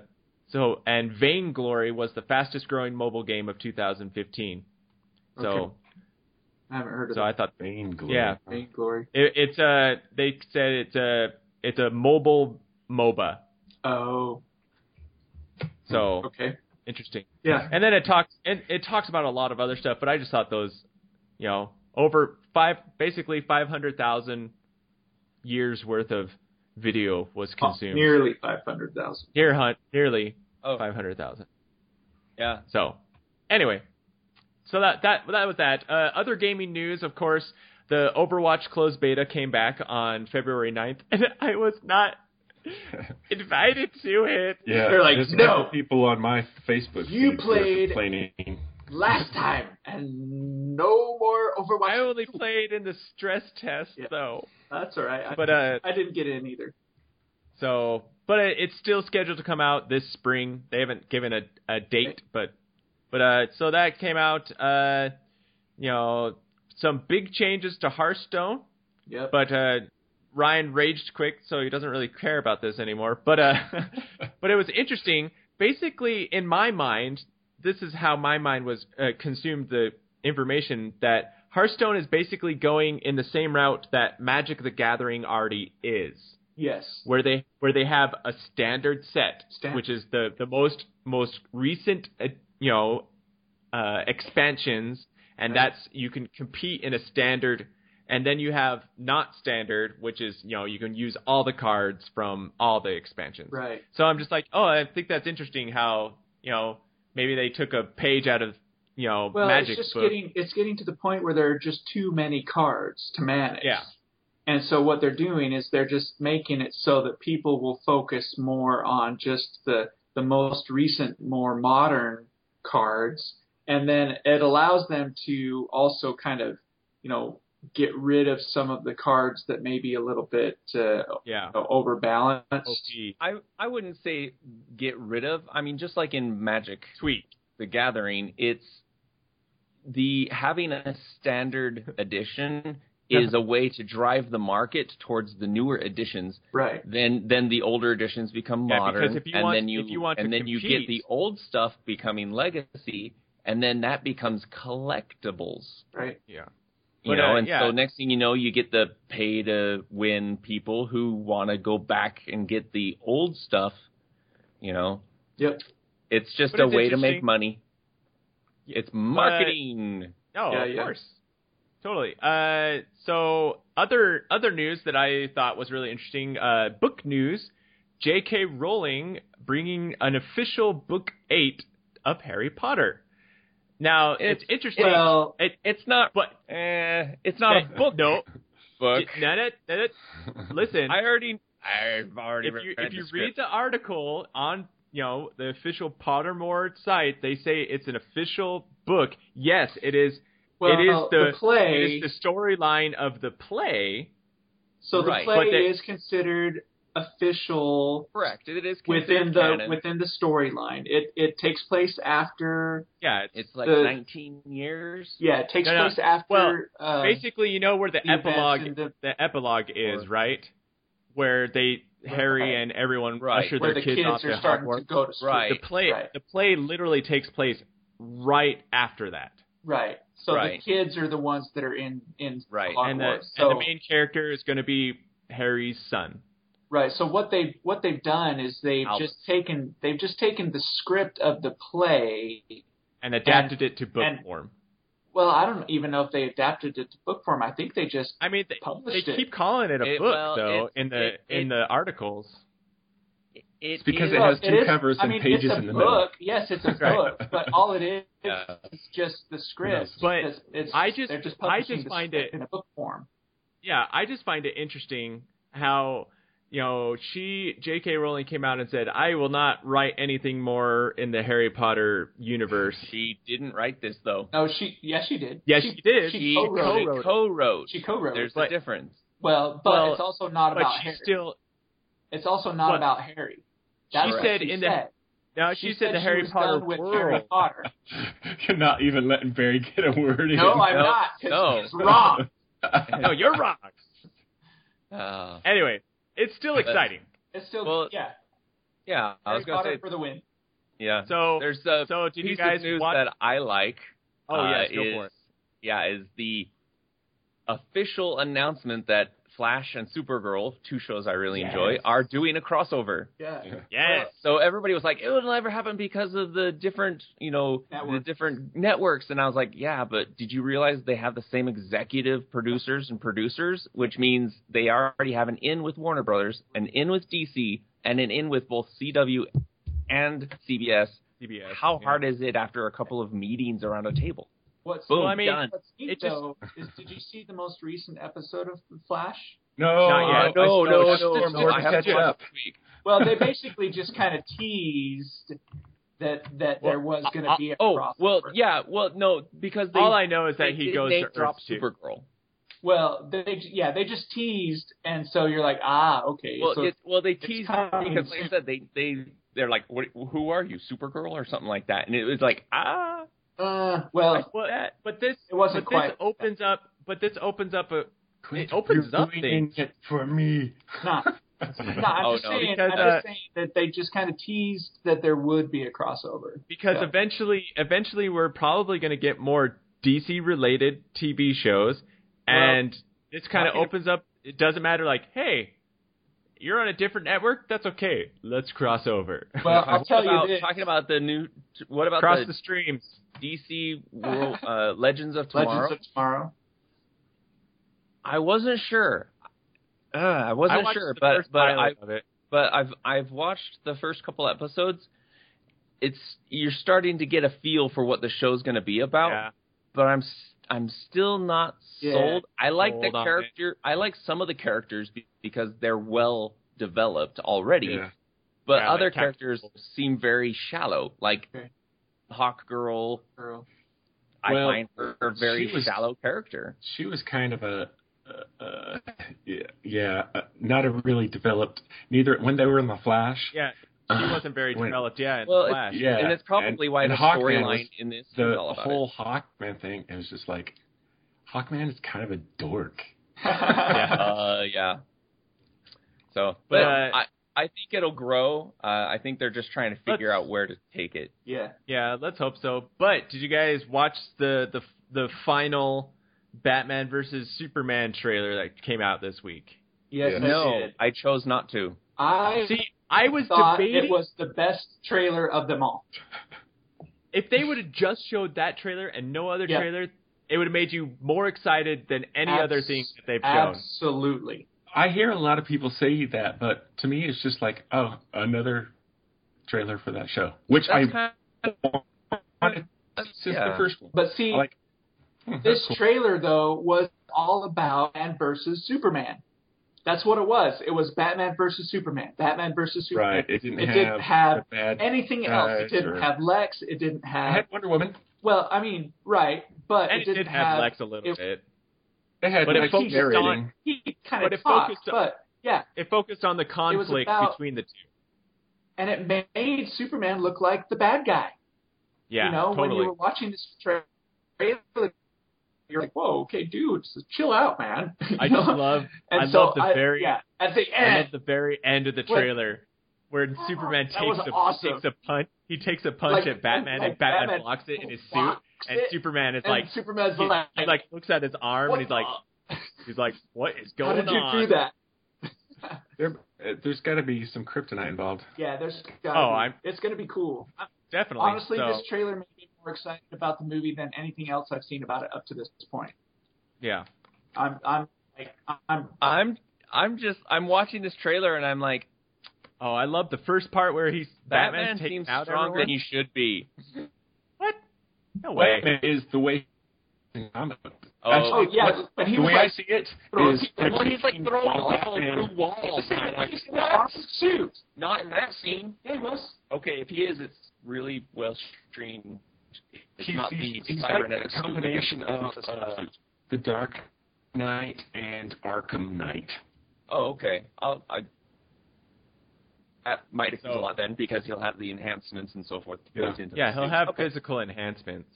And Vainglory was the fastest growing mobile game of 2015. So Okay. I haven't heard of so I thought Vainglory. Yeah. Vainglory. it's they said it's a mobile MOBA. Oh. So Okay. interesting. Yeah. And then it talks about a lot of other stuff, but I just thought those, over basically 500,000 years worth of video was consumed. Nearly 500,000. Nearly Oh, 500,000. yeah. So, anyway, so that was that. Other gaming news, of course, the Overwatch closed beta came back on February 9th, and I was not invited to it. Yeah, They're like, there's a no. couple people on my Facebook You feed who are played- complaining. Last time, and no more Overwatch. I only played in the stress test, Yeah. though. That's all right. But I didn't get in either. So, but it's still scheduled to come out this spring. They haven't given a date, but so that came out. Some big changes to Hearthstone, Yep. but Ryan raged quick, so he doesn't really care about this anymore. But but it was interesting. Basically, in my mind, this is how my mind was consumed the information that Hearthstone is basically going in the same route that Magic the Gathering already is. Yes. Where they have a standard set, which is the most recent expansions, and Right. that's you can compete in a standard, and then you have not standard, which is you can use all the cards from all the expansions. Right. So I'm just like, I think that's interesting how maybe they took a page out of Well, Magic's it's just book. it's getting to the point where there are just too many cards to manage. Yeah. And so what they're doing is they're just making it so that people will focus more on just the most recent, more modern cards, and then it allows them to also kind of, get rid of some of the cards that may be a little bit overbalanced. OP. I wouldn't say get rid of. I mean, just like in Magic Tweet. the Gathering, it's having a standard edition is a way to drive the market towards the newer editions. Right. Then the older editions become Yeah, modern, because if you and want- then if you want to you get compete- the old stuff becoming legacy, and then that becomes collectibles. Right. Yeah. You But, know, and yeah. so next thing you know, you get the pay to win people who want to go back and get the old stuff. Yep. It's just But a it's way to make interesting. money. It's marketing. No, Yeah, of yeah. course. Totally. So other news that I thought was really interesting, book news, J.K. Rowling bringing an official book 8 of Harry Potter. Now, it's interesting. Well, It's not, but it's not a book. No. Book. Listen, I've already if you read the article on the official Pottermore site, they say it's an official book. Yes, it is. Well, it is the play. It is the storyline of the play. So the Right. play But is considered official correct. It is within canon. the storyline. It takes place after. Yeah, It's like the- 19 years. Yeah, it takes No, no. place after. basically, where the the events epilogue in the epilogue is, right? Where Harry and everyone Right. usher where their the kids off kids are to starting Hogwarts. to go to school. Right. The play literally takes place right after that. Right. So Right. the kids are the ones that are in Right. Hogwarts. And so, the main character is going to be Harry's son. right. So what they've done is they've Albus. just taken the script of the play. And adapted it to book and- form. Well, I don't even know if they adapted it to book form. I think they just I mean, they published it. keep calling it a It- book, well, though, it's- in the articles. It's because is- it has It two is- covers I and mean, pages it's a in the book. middle. Yes, it's a Right. book, but all it is Yeah. is just the script. But it's, I just- they're just I publishing just the find script it- in a book form. Yeah, I just find it interesting how J.K. Rowling came out and said, "I will not write anything more in the Harry Potter universe." She didn't write this though. No, she did. Yes, she did. She She co-wrote it. co-wrote. She co-wrote There's it. But- a difference. Well, it's also not But about she Harry. still. It's also not But- about Harry. That's what said she in the- said. Now she said the she Harry was Potter done with world. Harry Potter. You're not even letting Barry get a word in. No, I'm No, not. 'Cause no. he's wrong. No, you're wrong. Uh, Anyway, it's still exciting. It's still Well, yeah. yeah, I Harry was gonna Potter say for the win. yeah. So There's a so did you piece guys of news watch? that I like. Oh yes, go is, for it. Yeah, is the official announcement that Flash and Supergirl, two shows I really Yes. enjoy, are doing a crossover. Yeah. Yes. So everybody was like, it will never happen because of the different, the Networks. different networks. And I was like, yeah, but did you realize they have the same executive producers, which means they already have an in with Warner Brothers, an in with DC, and an in with both CW and CBS. CBS. How yeah. hard is it after a couple of meetings around a table? What's Boom, Well, I mean, done. What's neat It just- though is, did you see the most recent episode of Flash? No, Not yet. No, There's more I to haven't catch watched up. this week. Well, they basically just kind of teased that there was going to be a crossover. well, yeah, well, no, because they, All I know is that they he did goes name to drop Earth 2. Supergirl. Well, they just teased, and so you're like, okay. Well, so they teased coming because, like I said, they're like, who are you, Supergirl or something like that, and it was like, well, But this It wasn't but quite. This opens up. But this opens up a. Quit It opens up ruining things. it for me. not. No, I'm Oh, just no, saying. because, I'm just saying that they just kind of teased that there would be a crossover. Because Yeah. eventually we're probably going to get more DC related TV shows, and this kind of talking- opens up. It doesn't matter. Like, hey, you're on a different network. That's okay. Let's cross over. Well, I'll tell you this. Talking about the new, what about Cross the the streams. DC World Legends of Tomorrow? Legends of Tomorrow. I wasn't sure. I I wasn't watched sure, the but first pilot of it. but I've watched the first couple episodes. You're starting to get a feel for what the show's going to be about, Yeah. but I'm still not Yeah. sold. I like Sold the on character. I like some of the characters because they're well developed already. Yeah. But Yeah, other like characters seem very shallow, like Okay. Hawk Girl. Girl. I Well, find her a very she was- shallow character. She was kind of not a really developed. Neither when they were in the Flash. Yeah, she wasn't very when- developed. Yeah, in Well, Flash. Yeah, and it's probably why and the Hawkman storyline was in this is The all about whole Hawkman thing. It was just like, Hawkman is kind of a dork. Yeah. So, But, but I think it'll grow. I think they're just trying to figure Let's- out where to take it. Yeah. Yeah, let's hope so. But did you guys watch the final Batman versus Superman trailer that came out this week? Yes, Yeah. I No, did. I chose not to. I See, I was thought debating it was the best trailer of them all. if they would have just showed that trailer and no other Yeah. trailer, it would have made you more excited than any other thing that they've shown. Absolutely. I hear a lot of people say that, but to me, it's just like, oh, another trailer for that show, which That's I wanted since the first one. But see, this trailer, though, was all about Batman versus Superman. That's what it was. It was Batman versus Superman. Batman versus Superman. Right. It didn't have the bad anything else. It didn't have Lex. It didn't have... It had Wonder Woman. Well, I mean, right, but And it didn't have Lex a little bit. It had But it Lex focused narrating. He kind of But it talked, focused on- but yeah. It focused on the conflict between the two. And it made Superman look like the bad guy. Yeah, you know, when you were watching this trailer, you're like, whoa, okay, dude, just chill out, man. I love the very end of the trailer where Superman takes a punch. He takes a punch at Batman, and Batman blocks it in his suit, and Superman is like, Superman's he like looks at his arm, and he's like, what is going on? How did you do that? There's got to be some kryptonite involved. Yeah, there's got to be. It's going to be cool. Definitely. Honestly, this trailer made me more excited about the movie than anything else I've seen about it up to this point. Yeah. I'm watching this trailer and I'm like, oh, I love the first part where Batman seems out stronger everyone. than he should be. What? No way. Batman is the way. Oh yeah, but the way I see it is he's like throwing people through walls. He's in an awesome suit. Not in that scene. Yeah, he was. Okay, if he is, it's really well streamed. It's not the he's cybernetic like a combination of The Dark Knight and Arkham Knight. Oh, okay. That might explain a lot then, because he'll have the enhancements and so forth built into Yeah, the he'll suit. have physical enhancements.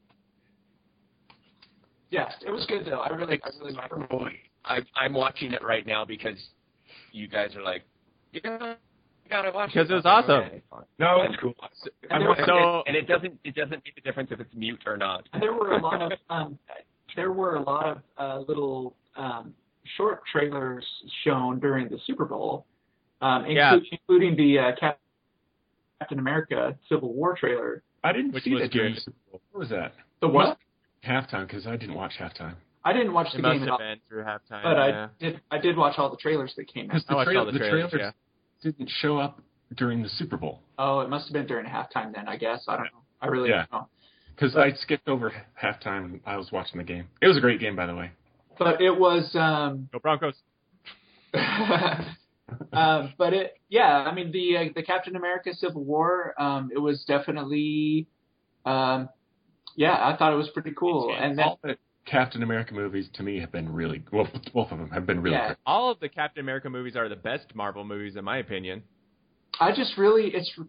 Yeah, it was good though. I really liked it. I'm watching it right now because you guys are like, yeah, you gotta watch it. Because it was awesome. Okay, fine. No, it's cool. And it doesn't make a difference if it's mute or not. And there were a lot of little short trailers shown during the Super Bowl, including the Captain America Civil War trailer. I didn't Which see was that during good. the Super Bowl. What was that? The what? Halftime, because I didn't watch halftime. I didn't watch the It game must at have all, been through halftime. but I did watch all the trailers that came out. Because I watched all the the trailers, trailers didn't show up during the Super Bowl. Oh, it must have been during halftime then, I guess. I don't know. I really don't know. Because I skipped over halftime and I was watching the game. It was a great game, by the way. But it was Go Broncos. but I mean the Captain America Civil War, it was definitely I thought it was pretty cool. And then all the Captain America movies to me have been really well. Both of them have been really great. All of the Captain America movies are the best Marvel movies in my opinion. I just really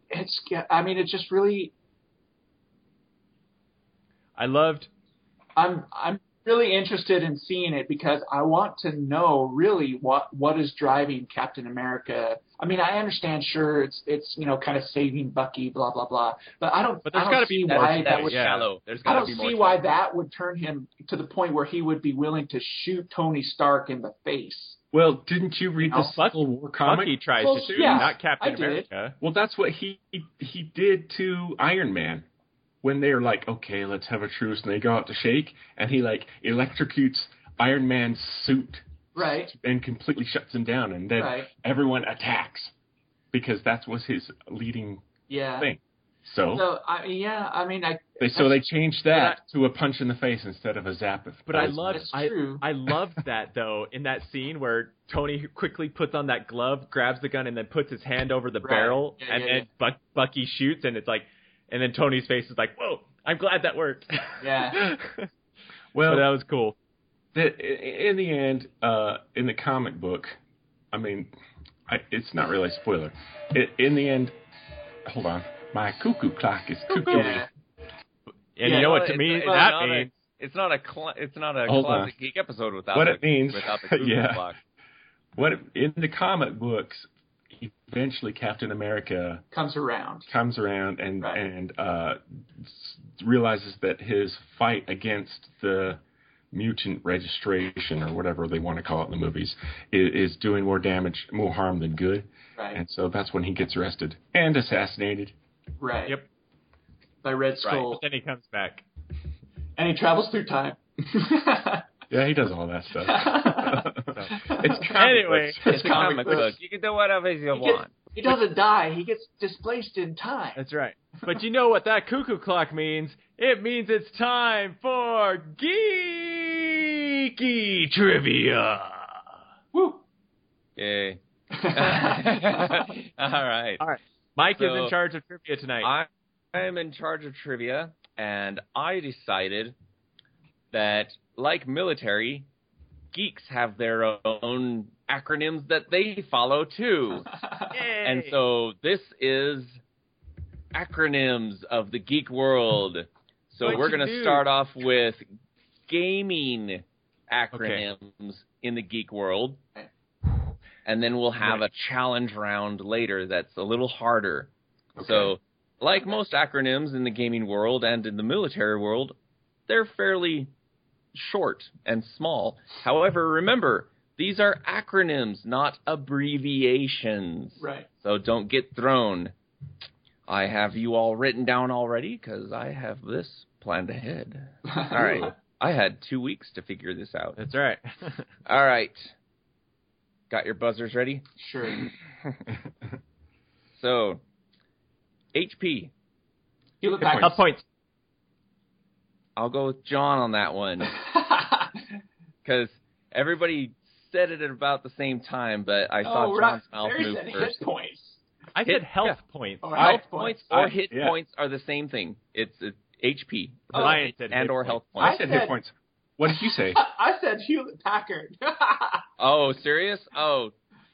I'm really interested in seeing it because I want to know really what is driving Captain America. I mean, I understand, sure, it's kind of saving Bucky, blah blah blah, but I don't. But there's got to be why that would. Shallow. I don't see why that would turn him to the point where he would be willing to shoot Tony Stark in the face. Well, didn't you read the Civil War comic? Bucky tries to shoot him, not Captain America. Well, that's what he did to Iron Man. When they're like, okay, let's have a truce, and they go out to shake, and he like electrocutes Iron Man's suit, right, and completely shuts him down, and then everyone attacks because that was his leading thing. So they changed that to a punch in the face instead of a zap. But I loved that though in that scene where Tony quickly puts on that glove, grabs the gun, and then puts his hand over the barrel, and Bucky shoots, and it's like. And then Tony's face is like, whoa, I'm glad that worked. Yeah. Well, but that was cool. In the end, in the comic book, I mean, it's not really a spoiler. In the end, hold on. My cuckoo clock is cuckoo. Yeah. And you know what to me that means? It's not a Closet Geek episode without what it means. Without the cuckoo clock. In the comic books, eventually Captain America comes around and realizes that his fight against the mutant registration or whatever they want to call it in the movies is doing more harm than good. Right. And so that's when he gets arrested and assassinated. Right. Yep. By Red Skull. Right. But then he comes back. And he travels through time. Yeah, he does all that stuff. It's Anyway, It's comic book. You can do whatever you want. He doesn't die. He gets displaced in time. That's right. But you know what that cuckoo clock means? It means it's time for Geeky Trivia. Woo. Yay. All right. All right. Mike is So, in charge of trivia tonight. I am in charge of trivia, and I decided that, like military, geeks have their own acronyms that they follow too. Yay. And so this is acronyms of the geek world. So What'd we're you going to do? start off with gaming acronyms in the geek world. And then we'll have a challenge round later that's a little harder. So, like most acronyms in the gaming world and in the military world, they're fairly short and small. However, remember, these are acronyms, not abbreviations. Right. So don't get thrown. I have you all written down already because I have this planned ahead. All right. I had 2 weeks to figure this out. That's right. All right. Got your buzzers ready? Sure. So, HP. Hewlett Packard. Health points. I'll go with John on that one because everybody said it at about the same time, but I saw John's mouth Barry move said first. hit points. I said health points. Or Health hit points or hit Yeah. points are the same thing. It's HP Ryan said and hit or points. health I points. said hit points. What did you say? I said Hewlett Packard. Oh, serious? Oh,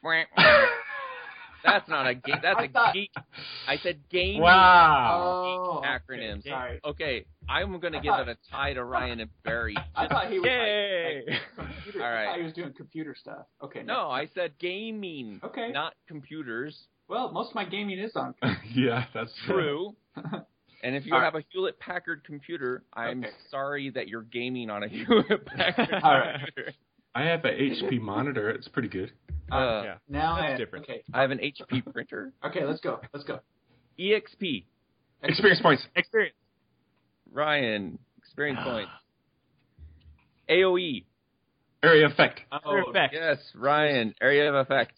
that's not a geek. That's I a thought- geek. I said gaming Wow. Oh, acronyms. Sorry. Okay, I'm gonna give it a tie to Ryan and Barry. I thought he was Yay. like computer. All right. I thought he was doing computer stuff. Okay. No, I said gaming, Okay. not computers. Well, most of my gaming is on. Yeah, that's True. And if you All right. have a Hewlett Packard computer, I'm Okay. sorry that you're gaming on a Hewlett Packard All right. computer. I have an HP monitor. It's pretty good. Yeah. Now That's I different. Okay. I have an HP printer. Okay. Let's go. Let's go. EXP. Experience points. Experience. Ryan. Experience points. AOE. Area effect. Area effect. Yes, Ryan. Area of effect.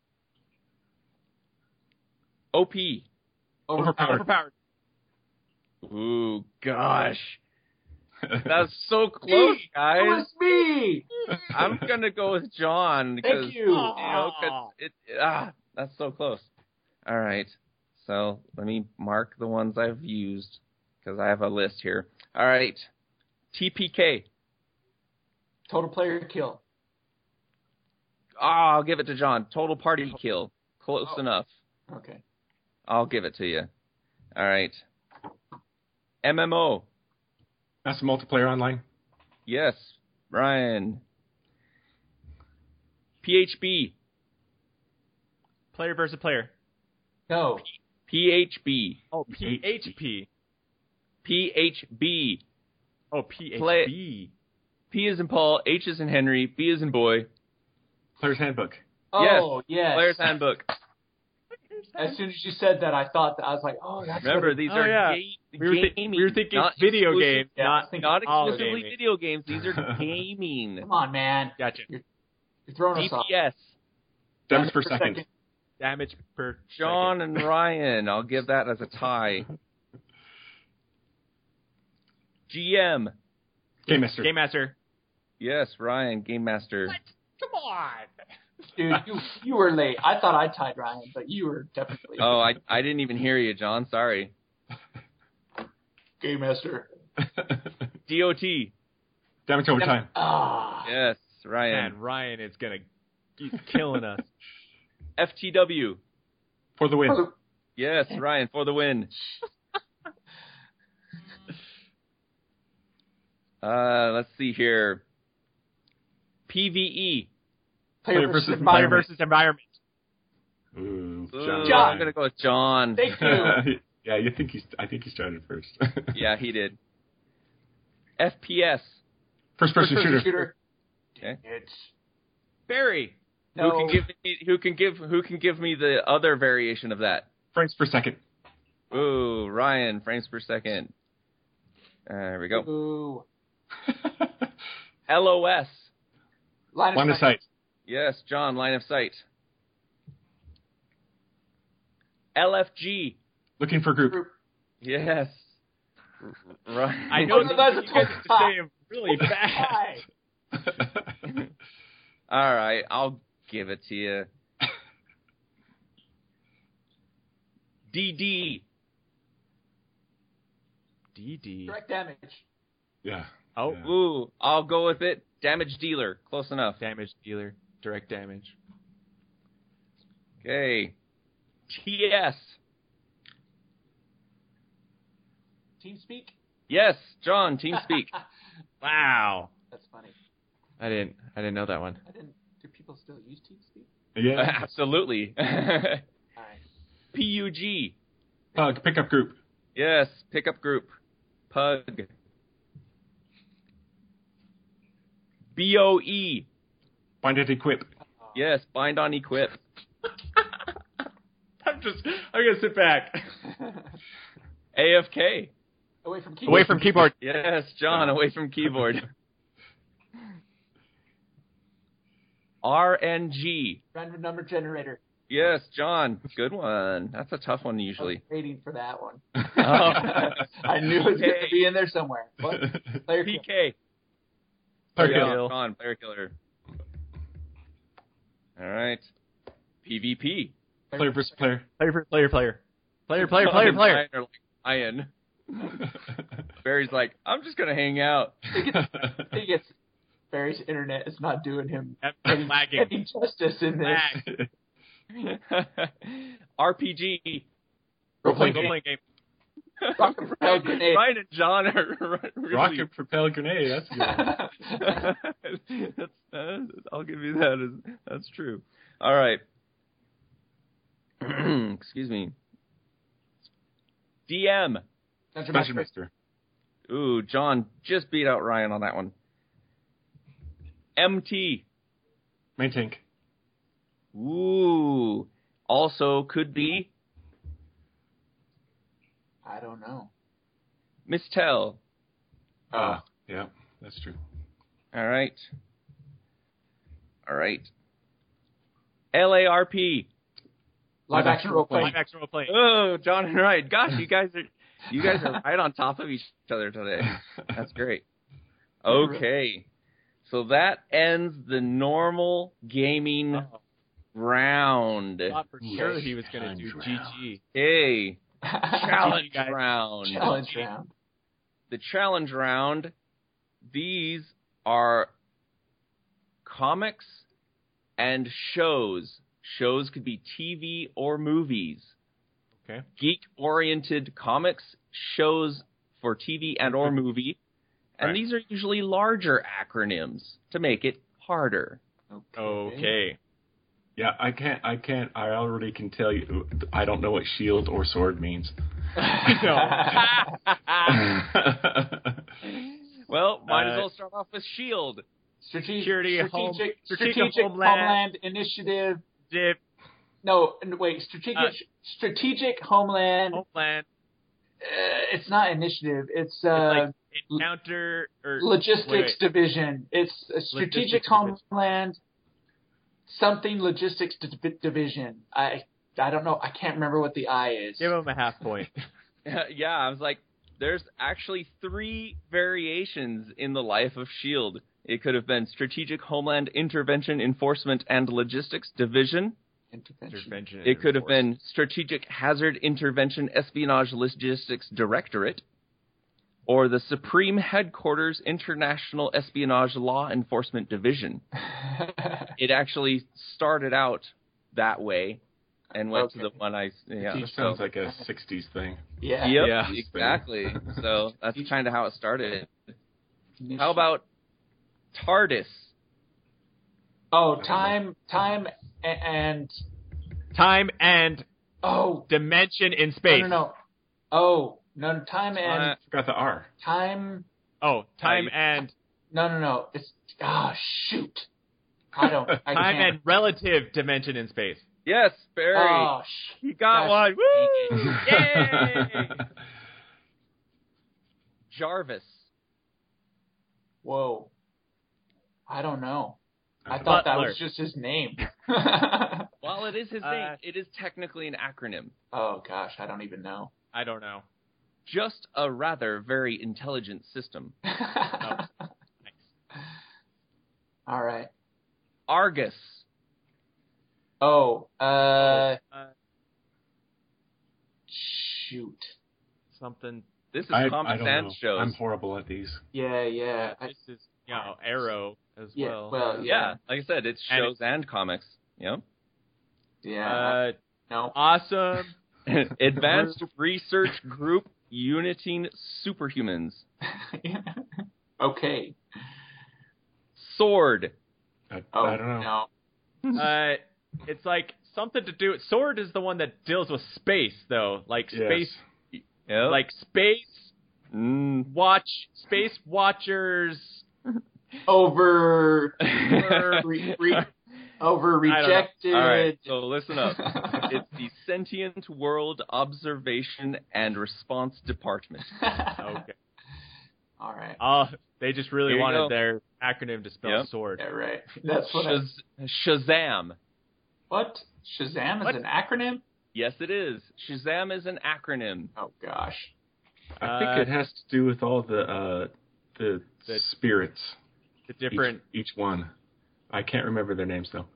OP. Overpowered. Overpowered. Ooh, gosh. That's so close, It guys. was me. I'm going to go with John. Because, Thank you. know, 'cause that's so close. All right. So let me mark the ones I've used because I have a list here. All right. TPK. Total player kill. I'll give it to John. Total party kill. Close enough. Okay. I'll give it to you. All right. MMO. That's multiplayer online. Yes, Ryan. PHB. Player versus player. No. PHB. Oh, PHP. PHB. Oh, PHB. P is in Paul, H is in Henry, B is in boy. Player's handbook. Oh, yes. Player's handbook. As soon as you said that, I thought that I was like, oh, that's Remember, what these Oh, are yeah. gaming. We were thinking not video exclusive- games, Yeah, I was thinking Not all exclusively gaming. video games. These are gaming. Come on, man. Gotcha. You're throwing us off. DPS. Damage per second. Damage per John and Ryan. I'll give that as a tie. GM. Game Master. Game Master. Yes, Ryan, Game Master. Come on. Dude, you were late. I thought I tied Ryan, but you were definitely Oh, I didn't even hear you, John. Sorry. Game Master. DOT. Damage over time. Ah. Yes, Ryan. Man, Ryan is gonna keep killing us. FTW. For the win. Yes, Ryan, for the win. Let's see here. PVE. Player versus versus Player environment. versus environment. Ooh, Ooh, John. I'm gonna go with John. Thank you. Yeah, I think he started first. Yeah, he did. FPS. First person shooter. shooter. Okay. It's Barry. no. Who can give me the other variation of that? Frames per second. Ooh, Ryan, frames per second. There we go. Ooh. LOS. Line of sight. Yes, John, line of sight. LFG. Looking for group. Yes. Right. I know that's you a guys tough are spot. saying really fast. All right, I'll give it to you. DD. DD. Direct damage. Yeah. Oh, Yeah. Ooh, I'll go with it. Damage dealer. Close enough. damage dealer. Direct damage. Okay. TS. Team speak. Yes, John, TeamSpeak. Wow. That's funny. I didn't know that one. Do people still use team speak? Yeah. Absolutely. All right. PUG. Pug, pickup group. Yes, pickup group. Pug. BOE. Find it, equip. Yes, bind on equip. I'm gonna sit back. AFK. Away from keyboard. Away from keyboard. Yes, John, away from keyboard. RNG. Random number generator. Yes, John. Good one. That's a tough one usually. I was waiting for that one. Oh. I knew it was going to be in there somewhere. What? Player kill. PK. Player Yeah, kill. John, player killer. All right. PvP. Player versus player. Player. Ryan are like, Ian. Barry's like, I'm just gonna hang out. He gets Barry's internet is not doing him I'm lagging. any justice in this. Lag. RPG. Role-playing Role-playing game. Rock and propel grenade. Ryan and John are really. Rocket propel grenade. That's good. I'll give you that. That's true. All right. Excuse me. DM. Dungeon Dungeon Master. Master. Ooh, John just beat out Ryan on that one. MT. Main tank. Ooh. Also could be I don't know. Mistel. Yeah, that's true. All right. All right. LARP. Live action role playing. Live action role playing. Oh, John and Ryan. Gosh, you guys are right on top of each other today. That's great. Okay. So that ends the normal gaming round. I thought for sure he was gonna do Challenge GG. Hey, challenge guys. round. Challenge round. The challenge round, these are comics and shows. Shows could be TV or movies. Okay. Geek-oriented comics, shows for TV and or movie. And Right. these are usually larger acronyms to make it harder. Okay. Yeah, I can't. I already can tell you. I don't know what shield or sword means. Well, might as well start off with SHIELD. Strategic strategic Homeland Homeland Initiative. Dip. No, wait. Strategic Homeland. Homeland. It's not initiative. It's Like encounter or logistics wait. division. It's a strategic Logistics division. Homeland. Something logistics division. I don't know. I can't remember what the I is. Give him a half point. Yeah, I was like, there's actually 3 variations in the life of SHIELD. It could have been Strategic Homeland Intervention Enforcement and Logistics Division. Intervention. It could have been Strategic Hazard Intervention Espionage Logistics Directorate. Or the Supreme Headquarters International Espionage Law Enforcement Division. It actually started out that way and went to the one I... Yeah, That sounds like a 60s thing. Yeah. Yep, Yeah. exactly. So that's kind of how it started. How about TARDIS? Oh, time and Time and oh dimension in space. no. Oh no, time and Forgot the R. time. Oh, time and No. It's shoot. I don't. I time can't. and relative dimension in space. Yes, Barry. Oh, You got gosh, one. Woo! dang Yay! Jarvis. Whoa. I don't know. I thought that Butler. was just his name. While it is his name, it is technically an acronym. Oh, gosh, I don't even know. I don't know. Just a rather very intelligent system. Nice. All right. Argus. Oh, shoot. Something. This is I comics don't and know. shows. I'm horrible at these. Yeah. This is Arrow as Yeah, well. well, Yeah, like I said, it's And shows and comics. Yep. Yeah. No. Awesome. Advanced Research Group Uniting Superhumans. Okay. Sword. I Oh, don't know. no. It's like something to do. Sword is the one that deals with space, though. Like space, Yep. like space space watchers. Over rejected. All right, so listen up. It's the Sentient World Observation and Response Department. Okay. All right. They just really Here you wanted go. their acronym to spell Yep. sword. Yeah, right. That's what. Shazam. What? Shazam What? is an acronym? Yes, it is. Shazam is an acronym. Oh gosh. I think it has to do with all the spirits. The different Each one. I can't remember their names though.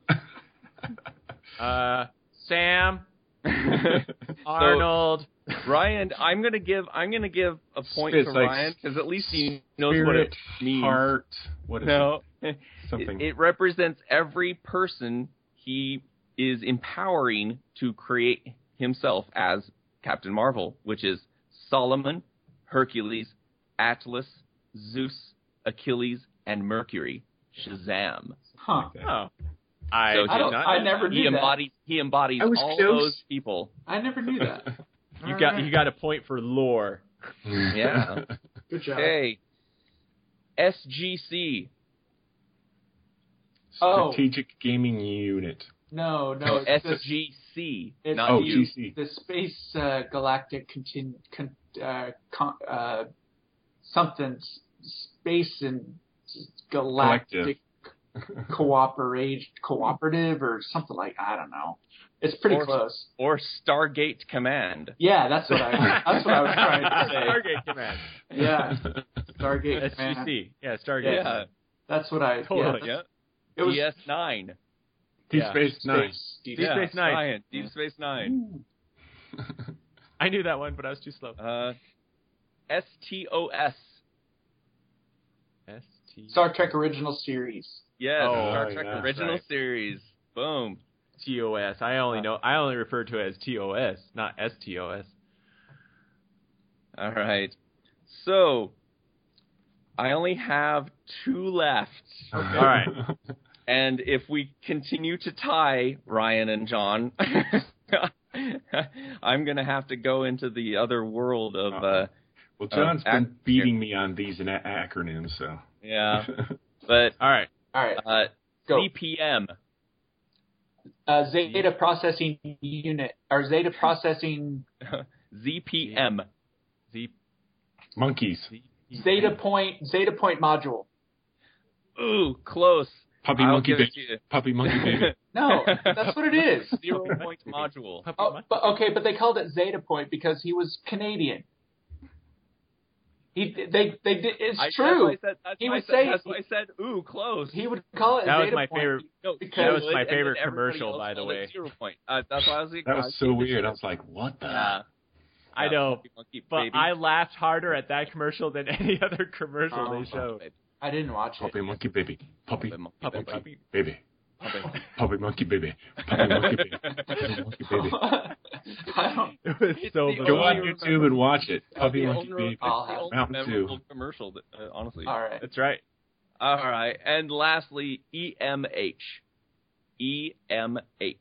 Sam, Arnold. Ryan, I'm gonna give a point It's to like Ryan because at least he knows what it Spirit, means. heart. What is No, it? Something. It represents every person he is empowering to create himself as Captain Marvel, which is Solomon, Hercules, Atlas, Zeus, Achilles, and Mercury. Shazam. Huh. Oh, I So did I don't. not I know never that. knew that. He embodies I was all close. those people. I never knew that. You got a point for lore. Yeah. Good job. Okay. SGC. Oh. Strategic Gaming Unit. No, No, it's the, SGC. it's Not Oh, you. GC. the Space Galactic something Space and Galactic cooperative or something like, I don't know. It's pretty close. Or Stargate Command. Yeah, that's what I was trying to say. Stargate Command. Yeah, Stargate Command. SGC. Yeah, Stargate. Yeah. That's what I. Totally. Yeah, Yeah. it was DS9. Deep Yeah. Space Nine. Deep Deep Space Nine. Science. Deep Space Nine. I knew that one, but I was too slow. STOS. ST. Star Trek Original Series. Yes, Oh, Star Trek yeah. Original Right. Series. Boom. TOS. I only refer to it as TOS, not STOS. All right. So, I only have 2 left. All right. And if we continue to tie Ryan and John, I'm going to have to go into the other world of, Well, John's been beating me on these acronyms, so. yeah. But, All right. All right, go. ZPM. Zeta Processing Unit or Zeta Processing ZPM. Monkeys. Zeta Point Module. Ooh, close. Puppy I'll monkey give it baby. to you. Puppy monkey baby. No, that's what it is. 0 point module. Oh, but they called it Zeta Point because he was Canadian. They did. It's true. That's why I said, ooh, close. He would call it That was Zeta my Point. favorite. No, Because- That was my and then favorite everybody commercial, else by the called it way. 0 point. That's why I was like, That was so weird. I was like, what the? Yeah. I know, Monkey but baby. I laughed harder at that commercial than any other commercial Oh, they showed. I didn't watch it. Puppy monkey baby. Puppy Puppy monkey Puppy. baby. Puppy. Puppy monkey baby. Puppy monkey baby. Puppy monkey baby. I don't. It was so the bizarre. Go on only YouTube and watch it. Puppy The monkey only- baby. I'll the have- only Mountain memorable Dew. commercial, that, honestly. All right. That's right. All right. And lastly, EMH. EMH.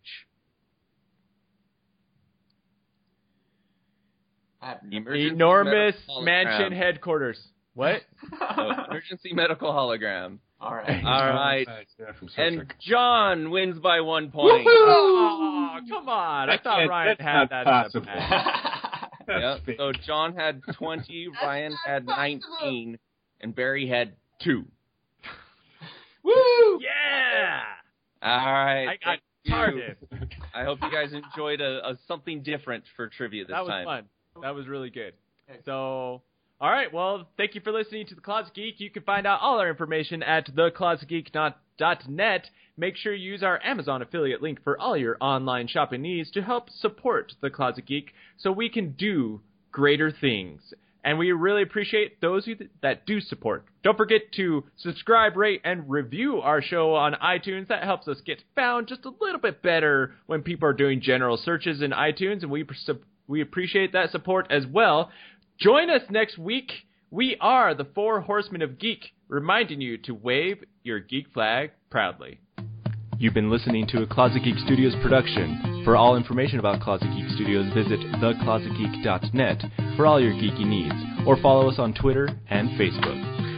I have no. Emergency Enormous medical mansion hologram. headquarters. What? No, emergency medical hologram. All right. All right. Yeah, from Star And Trek. John wins by 1 point. Oh, come on. I That thought can't- Ryan that's had not that in the possible. bag. Yep. That's fake. So John had 20, Ryan had 19, and Barry had 2. Woo! All right. I got thank targeted. you. I hope you guys enjoyed a something different for trivia this That was time. fun. That was really good. So, all right. Well, thank you for listening to The Closet Geek. You can find out all our information at theclosetgeek.net. Make sure you use our Amazon affiliate link for all your online shopping needs to help support The Closet Geek so we can do greater things. And we really appreciate those that do support. Don't forget to subscribe, rate, and review our show on iTunes. That helps us get found just a little bit better when people are doing general searches in iTunes, and we appreciate that support as well. Join us next week. We are the Four Horsemen of Geek, reminding you to wave your geek flag proudly. You've been listening to a Closet Geek Studios production. For all information about Closet Geek Studios, visit theclosetgeek.net for all your geeky needs, or follow us on Twitter and Facebook.